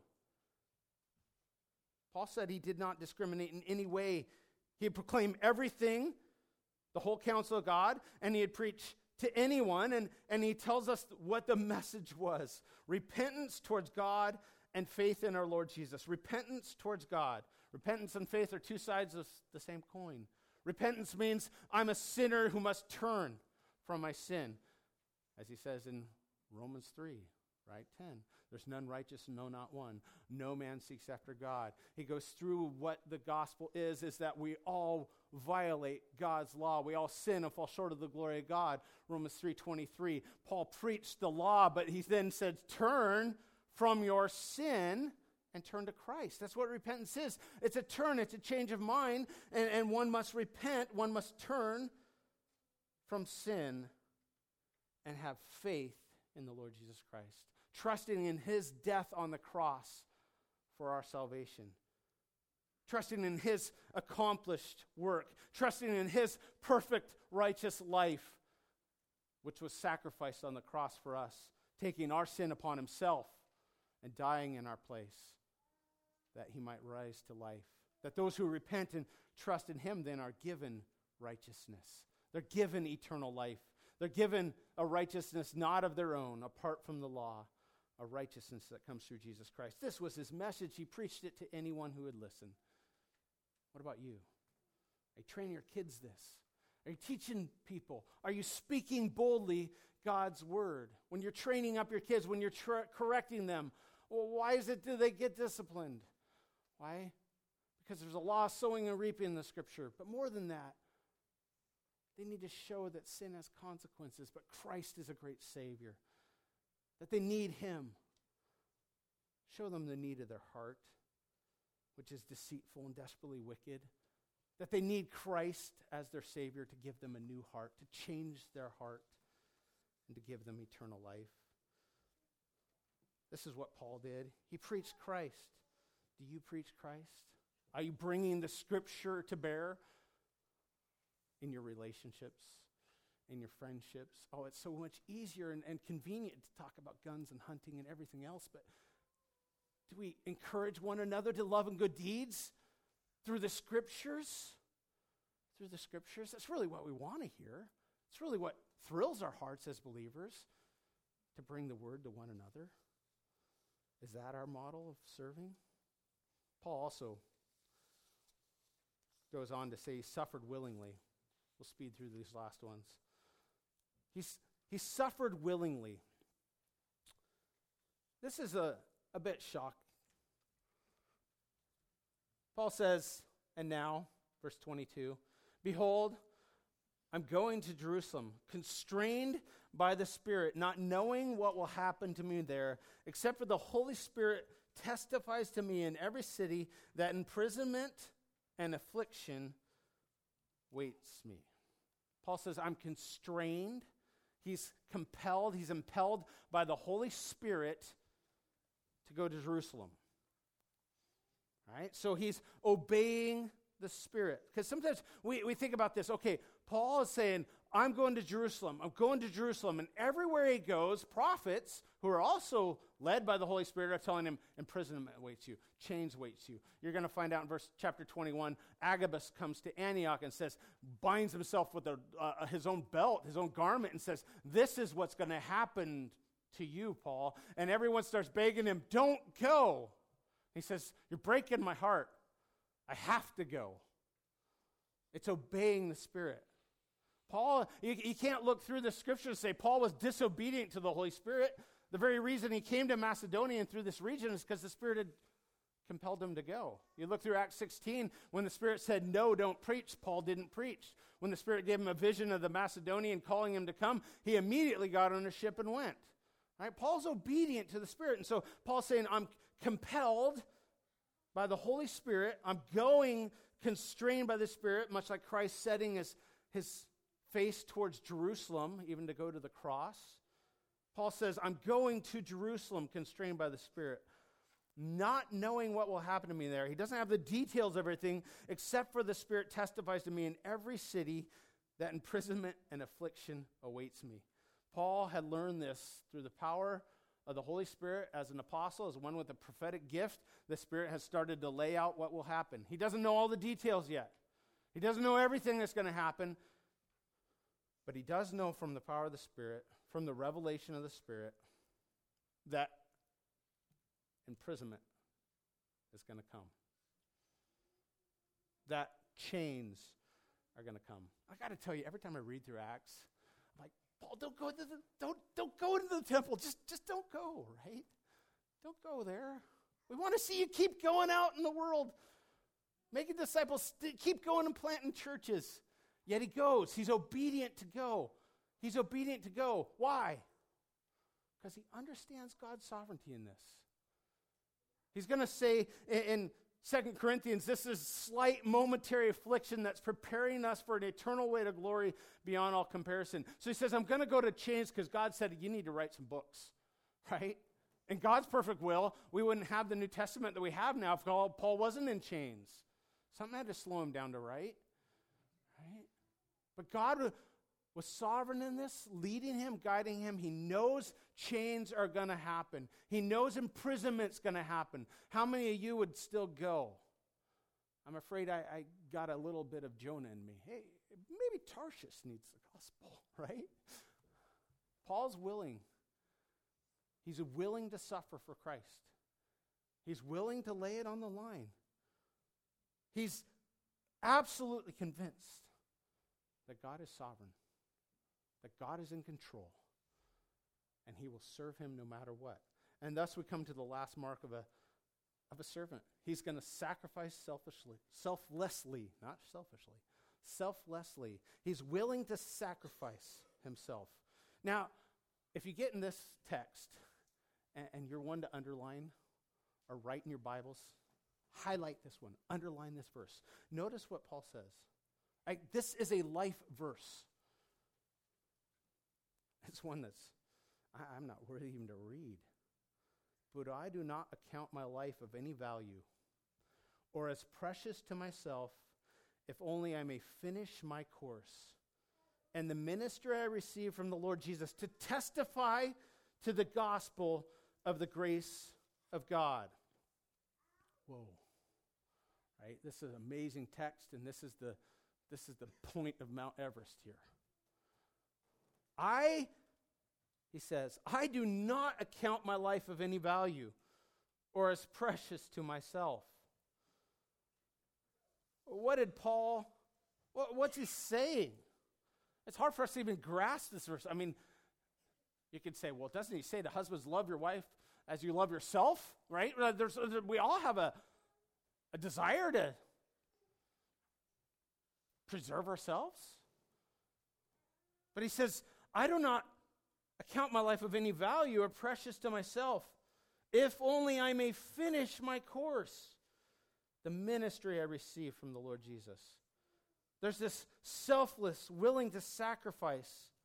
Paul said he did not discriminate in any way. He had proclaimed everything, the whole counsel of God, and he had preached to anyone, and, and he tells us what the message was. Repentance towards God and faith in our Lord Jesus. Repentance towards God. Repentance and faith are two sides of the same coin. Repentance means I'm a sinner who must turn from my sin. As he says in Romans three, right, ten. There's none righteous, no, not one. No man seeks after God. He goes through what the gospel is, is that we all violate God's law. We all sin and fall short of the glory of God. Romans three twenty-three. Paul preached the law, but he then said, turn from your sin and turn to Christ. That's what repentance is. It's a turn, it's a change of mind, and, and one must repent, one must turn from sin and have faith in the Lord Jesus Christ, trusting in his death on the cross for our salvation, trusting in his accomplished work, trusting in his perfect righteous life, which was sacrificed on the cross for us, taking our sin upon himself and dying in our place, that he might rise to life. That those who repent and trust in him then are given righteousness. They're given eternal life. They're given a righteousness not of their own, apart from the law, a righteousness that comes through Jesus Christ. This was his message. He preached it to anyone who would listen. What about you? Are you training your kids this? Are you teaching people? Are you speaking boldly God's word? When you're training up your kids, when you're tra- correcting them, well, why is it do they get disciplined? Why? Because there's a law of sowing and reaping in the scripture. But more than that, they need to show that sin has consequences, but Christ is a great Savior. That they need him. Show them the need of their heart, which is deceitful and desperately wicked. That they need Christ as their Savior to give them a new heart, to change their heart, and to give them eternal life. This is what Paul did. He preached Christ. Do you preach Christ? Are you bringing the scripture to bear in your relationships, in your friendships? Oh, it's so much easier and, and convenient to talk about guns and hunting and everything else, but do we encourage one another to love and good deeds through the scriptures? Through the scriptures? That's really what we want to hear. It's really what thrills our hearts as believers, to bring the word to one another. Is that our model of serving? Paul also goes on to say he suffered willingly. We'll speed through these last ones. He's, he suffered willingly. This is a, a bit shocking. Paul says, and now, verse twenty-two, behold, I'm going to Jerusalem, constrained by the Spirit, not knowing what will happen to me there, except for the Holy Spirit testifies to me in every city that imprisonment and affliction waits me. Paul says, I'm constrained. He's compelled, he's impelled by the Holy Spirit to go to Jerusalem. All right? So he's obeying the Spirit. Because sometimes we, we think about this. Okay, Paul is saying, I'm going to Jerusalem. I'm going to Jerusalem. And everywhere he goes, prophets who are also led by the Holy Spirit are telling him, imprisonment awaits you. Chains awaits you. You're going to find out in verse chapter twenty-one, Agabus comes to Antioch and says, binds himself with a, uh, his own belt, his own garment, and says, this is what's going to happen to you, Paul. And everyone starts begging him, don't go. He says, you're breaking my heart. I have to go. It's obeying the Spirit. Paul, you, you can't look through the scripture and say Paul was disobedient to the Holy Spirit. The very reason he came to Macedonia and through this region is because the Spirit had compelled him to go. You look through Acts sixteen, when the Spirit said, no, don't preach, Paul didn't preach. When the Spirit gave him a vision of the Macedonian calling him to come, he immediately got on a ship and went. Right? Paul's obedient to the Spirit. And so Paul's saying, I'm compelled by the Holy Spirit. I'm going constrained by the Spirit, much like Christ setting his, his face towards Jerusalem, even to go to the cross. Paul says, I'm going to Jerusalem constrained by the Spirit, not knowing what will happen to me there. He doesn't have the details of everything, except for the Spirit testifies to me in every city that imprisonment and affliction awaits me. Paul had learned this through the power of the Holy Spirit as an apostle, as one with a prophetic gift. The Spirit has started to lay out what will happen. He doesn't know all the details yet. He doesn't know everything that's going to happen, but he does know from the power of the Spirit, from the revelation of the Spirit, that imprisonment is going to come. That chains are going to come. I got to tell you, every time I read through Acts, I'm like, Paul, don't go to the don't don't go to the temple. Just just don't go, right? Don't go there. We want to see you keep going out in the world, making disciples. St- keep going and planting churches. Yet he goes. He's obedient to go. He's obedient to go. Why? Because he understands God's sovereignty in this. He's going to say in, in Second Corinthians, this is slight momentary affliction that's preparing us for an eternal way to glory beyond all comparison. So he says, I'm going to go to chains because God said you need to write some books, right? In God's perfect will, we wouldn't have the New Testament that we have now if Paul wasn't in chains. Something had to slow him down to write, right? But God was sovereign in this, leading him, guiding him. He knows chains are going to happen. He knows imprisonment's going to happen. How many of you would still go? I'm afraid I, I got a little bit of Jonah in me. Hey, maybe Tarshish needs the gospel, right? Paul's willing. He's willing to suffer for Christ. He's willing to lay it on the line. He's absolutely convinced that God is sovereign, that God is in control, and he will serve him no matter what. And thus we come to the last mark of a, of a servant. He's going to sacrifice selfishly, selflessly, not selfishly, selflessly. He's willing to sacrifice himself. Now, if you get in this text, and, and you're one to underline or write in your Bibles, highlight this one, underline this verse. Notice what Paul says. Like, this is a life verse. It's one that's, I, I'm not worthy even to read. But I do not account my life of any value or as precious to myself, if only I may finish my course and the ministry I receive from the Lord Jesus to testify to the gospel of the grace of God. Whoa. Right? This is an amazing text, and this is the This is the point of Mount Everest here. I, he says, I do not account my life of any value or as precious to myself. What did Paul, what, what's he saying? It's hard for us to even grasp this verse. I mean, you could say, well, doesn't he say to husbands, love your wife as you love yourself, right? There's, we all have a, a desire to preserve ourselves. But he says, I do not account my life of any value or precious to myself, if only I may finish my course, the ministry I received from the Lord Jesus. There's this selfless, willing to sacrifice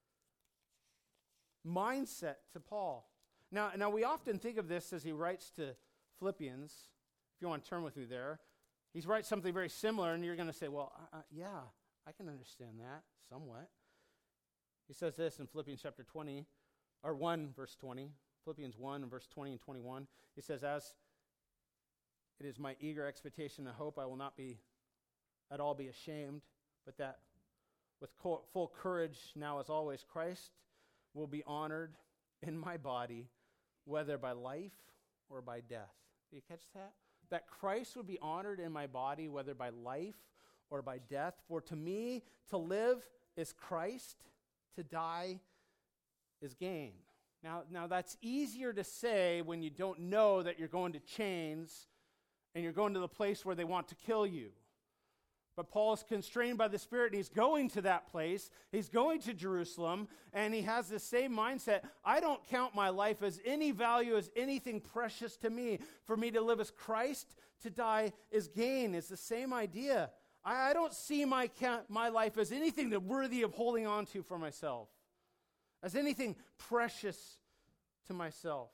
mindset to Paul. Now, now we often think of this as he writes to Philippians. If you want to turn with me there, he writes something very similar, and you're going to say, well, uh, yeah, I can understand that somewhat. He says this in Philippians chapter twenty, or one, verse twenty. Philippians one, and verse twenty and twenty-one. He says, as it is my eager expectation and hope I will not be at all be ashamed, but that with co- full courage now as always Christ will be honored in my body, whether by life or by death. Do you catch that? That Christ would be honored in my body, whether by life or by death. For to me, to live is Christ, to die is gain. Now, now that's easier to say when you don't know that you're going to chains and you're going to the place where they want to kill you. But Paul is constrained by the Spirit, and he's going to that place. He's going to Jerusalem, and he has the same mindset. I don't count my life as any value, as anything precious to me. For me to live as Christ, to die is gain. It's the same idea. I, I don't see my, count, my life as anything that worthy of holding on to for myself, as anything precious to myself.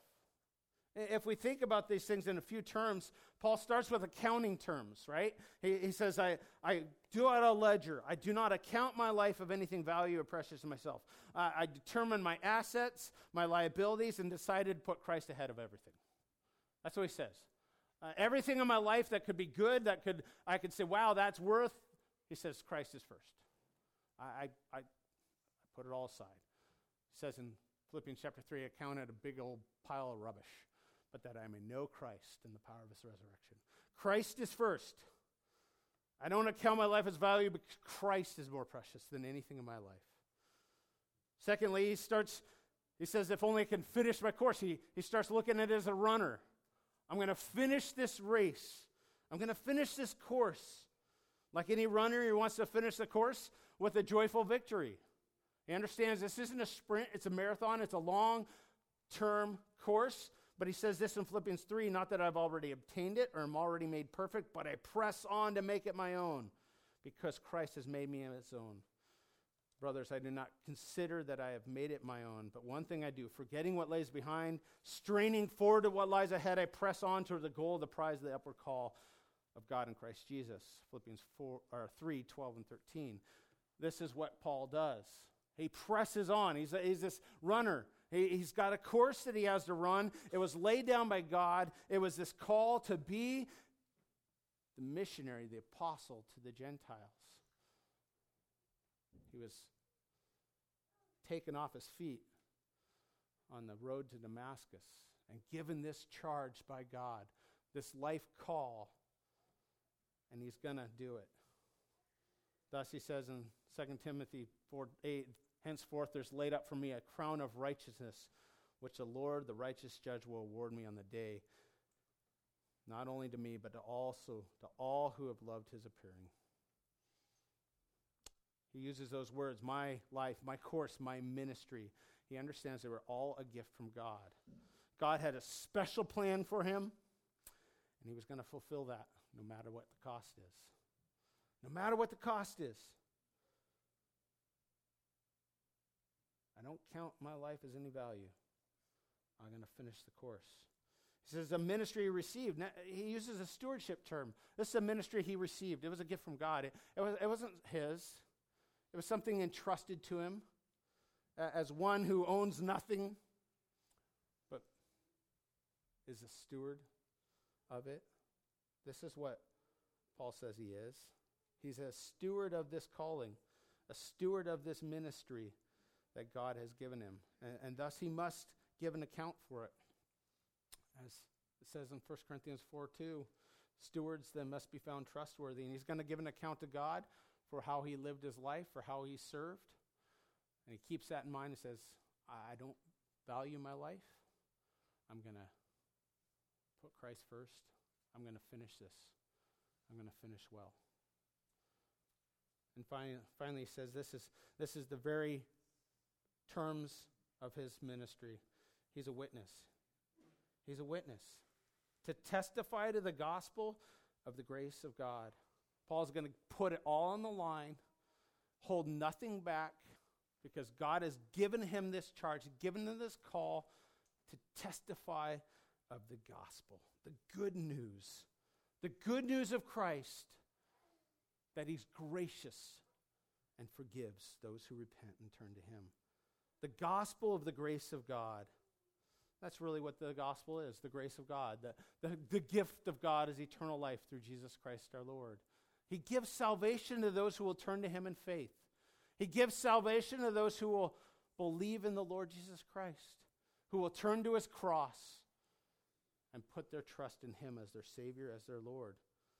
If we think about these things in a few terms, Paul starts with accounting terms, right? He, he says, I, I do out a ledger. I do not account my life of anything value or precious to myself. Uh, I determine my assets, my liabilities, and decided to put Christ ahead of everything. That's what he says. Uh, everything in my life that could be good, that could I could say, wow, that's worth, he says, Christ is first. I, I, I put it all aside. He says in Philippians chapter three, I count it a big old pile of rubbish, but that I may know Christ and the power of his resurrection. Christ is first. I don't account my life as value, but Christ is more precious than anything in my life. Secondly, he starts, he says, if only I can finish my course. He, he starts looking at it as a runner. I'm going to finish this race. I'm going to finish this course. Like any runner, he wants to finish the course with a joyful victory. He understands this isn't a sprint, it's a marathon, it's a long-term course. But he says this in Philippians three, not that I've already obtained it or am already made perfect, but I press on to make it my own because Christ has made me his own. Brothers, I do not consider that I have made it my own, but one thing I do, forgetting what lays behind, straining forward to what lies ahead, I press on toward the goal of the prize of the upward call of God in Christ Jesus. Philippians four, or three, twelve, and thirteen. This is what Paul does. He presses on. He's, a, he's this runner. He, he's got a course that he has to run. It was laid down by God. It was this call to be the missionary, the apostle to the Gentiles. He was taken off his feet on the road to Damascus and given this charge by God, this life call, and he's going to do it. Thus he says in Second Timothy four eight, henceforth there's laid up for me a crown of righteousness, which the Lord, the righteous judge, will award me on the day, not only to me, but to also to all who have loved his appearing. He uses those words, my life, my course, my ministry. He understands they were all a gift from God. God had a special plan for him, and he was going to fulfill that no matter what the cost is. No matter what the cost is. I don't count my life as any value. I'm going to finish the course. He says a ministry he received. Now, he uses a stewardship term. This is a ministry he received. It was a gift from God. It, it, was, it wasn't his. It was something entrusted to him uh, as one who owns nothing, but is a steward of it. This is what Paul says he is. He's a steward of this calling, a steward of this ministry that God has given him. And, and thus he must give an account for it. As it says in First Corinthians four two, stewards then must be found trustworthy. And he's going to give an account to God for how he lived his life, for how he served. And he keeps that in mind and says, I don't value my life. I'm going to put Christ first. I'm going to finish this. I'm going to finish well. And finally, finally he says this is, this is the very terms of his ministry. He's a witness. He's a witness. To testify to the gospel of the grace of God. Paul's going to put it all on the line, hold nothing back, because God has given him this charge, given him this call to testify of the gospel, the good news, the good news of Christ, that he's gracious and forgives those who repent and turn to him. The gospel of the grace of God. That's really what the gospel is, the grace of God. The, the, the gift of God is eternal life through Jesus Christ our Lord. He gives salvation to those who will turn to him in faith. He gives salvation to those who will believe in the Lord Jesus Christ, who will turn to his cross and put their trust in him as their Savior, as their Lord.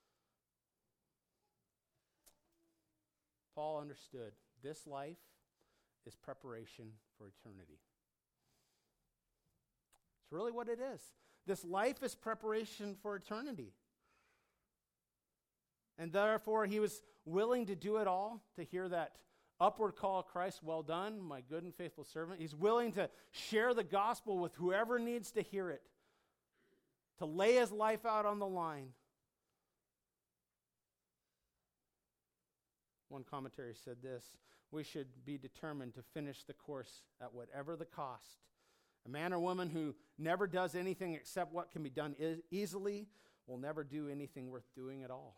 Paul understood this life is preparation for eternity. It's really what it is. This life is preparation for eternity. And therefore, he was willing to do it all to hear that upward call of Christ, well done, my good and faithful servant. He's willing to share the gospel with whoever needs to hear it, to lay his life out on the line. One commentary said this: we should be determined to finish the course at whatever the cost. A man or woman who never does anything except what can be done e- easily will never do anything worth doing at all.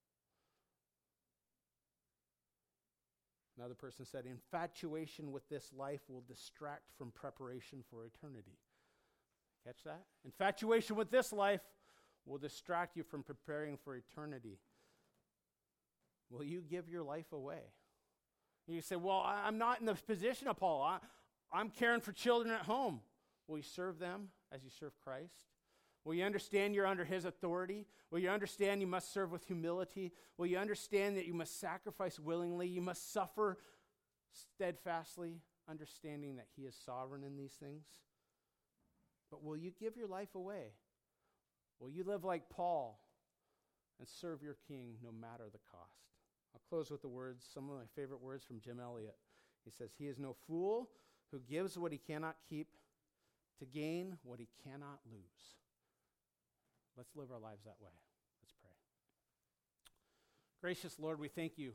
Another person said, infatuation with this life will distract from preparation for eternity. Catch that? Infatuation with this life will distract you from preparing for eternity. Will you give your life away? You say, well, I'm not in the position of Paul. I, I'm caring for children at home. Will you serve them as you serve Christ? Will you understand you're under his authority? Will you understand you must serve with humility? Will you understand that you must sacrifice willingly? You must suffer steadfastly, understanding that he is sovereign in these things? But will you give your life away? Will you live like Paul and serve your king no matter the cost? I'll close with the words, some of my favorite words from Jim Elliot. He says, he is no fool who gives what he cannot keep to gain what he cannot lose. Let's live our lives that way. Let's pray. Gracious Lord, we thank you.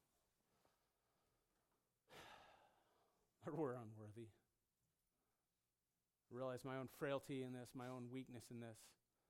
Lord, we're unworthy. I realize my own frailty in this, my own weakness in this,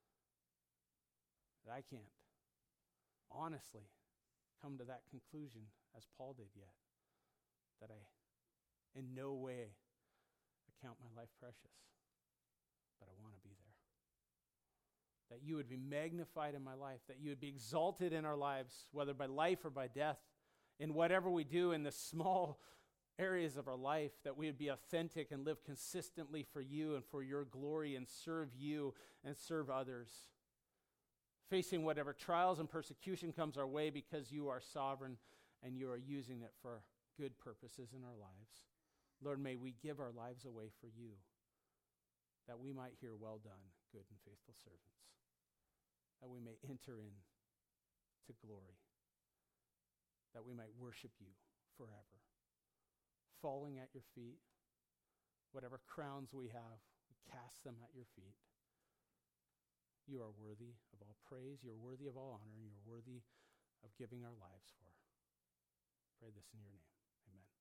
that I can't honestly come to that conclusion as Paul did yet, that I in no way account my life precious, but I want to be there. That you would be magnified in my life, that you would be exalted in our lives, whether by life or by death, in whatever we do in the small areas of our life, that we would be authentic and live consistently for you and for your glory and serve you and serve others. Facing whatever trials and persecution comes our way because you are sovereign and you are using it for good purposes in our lives. Lord, may we give our lives away for you, that we might hear, well done, good and faithful servants, that we may enter in to glory, that we might worship you forever, falling at your feet. Whatever crowns we have, we cast them at your feet. You are worthy of all praise, you're worthy of all honor, and you're worthy of giving our lives for. Pray this in your name. Amen.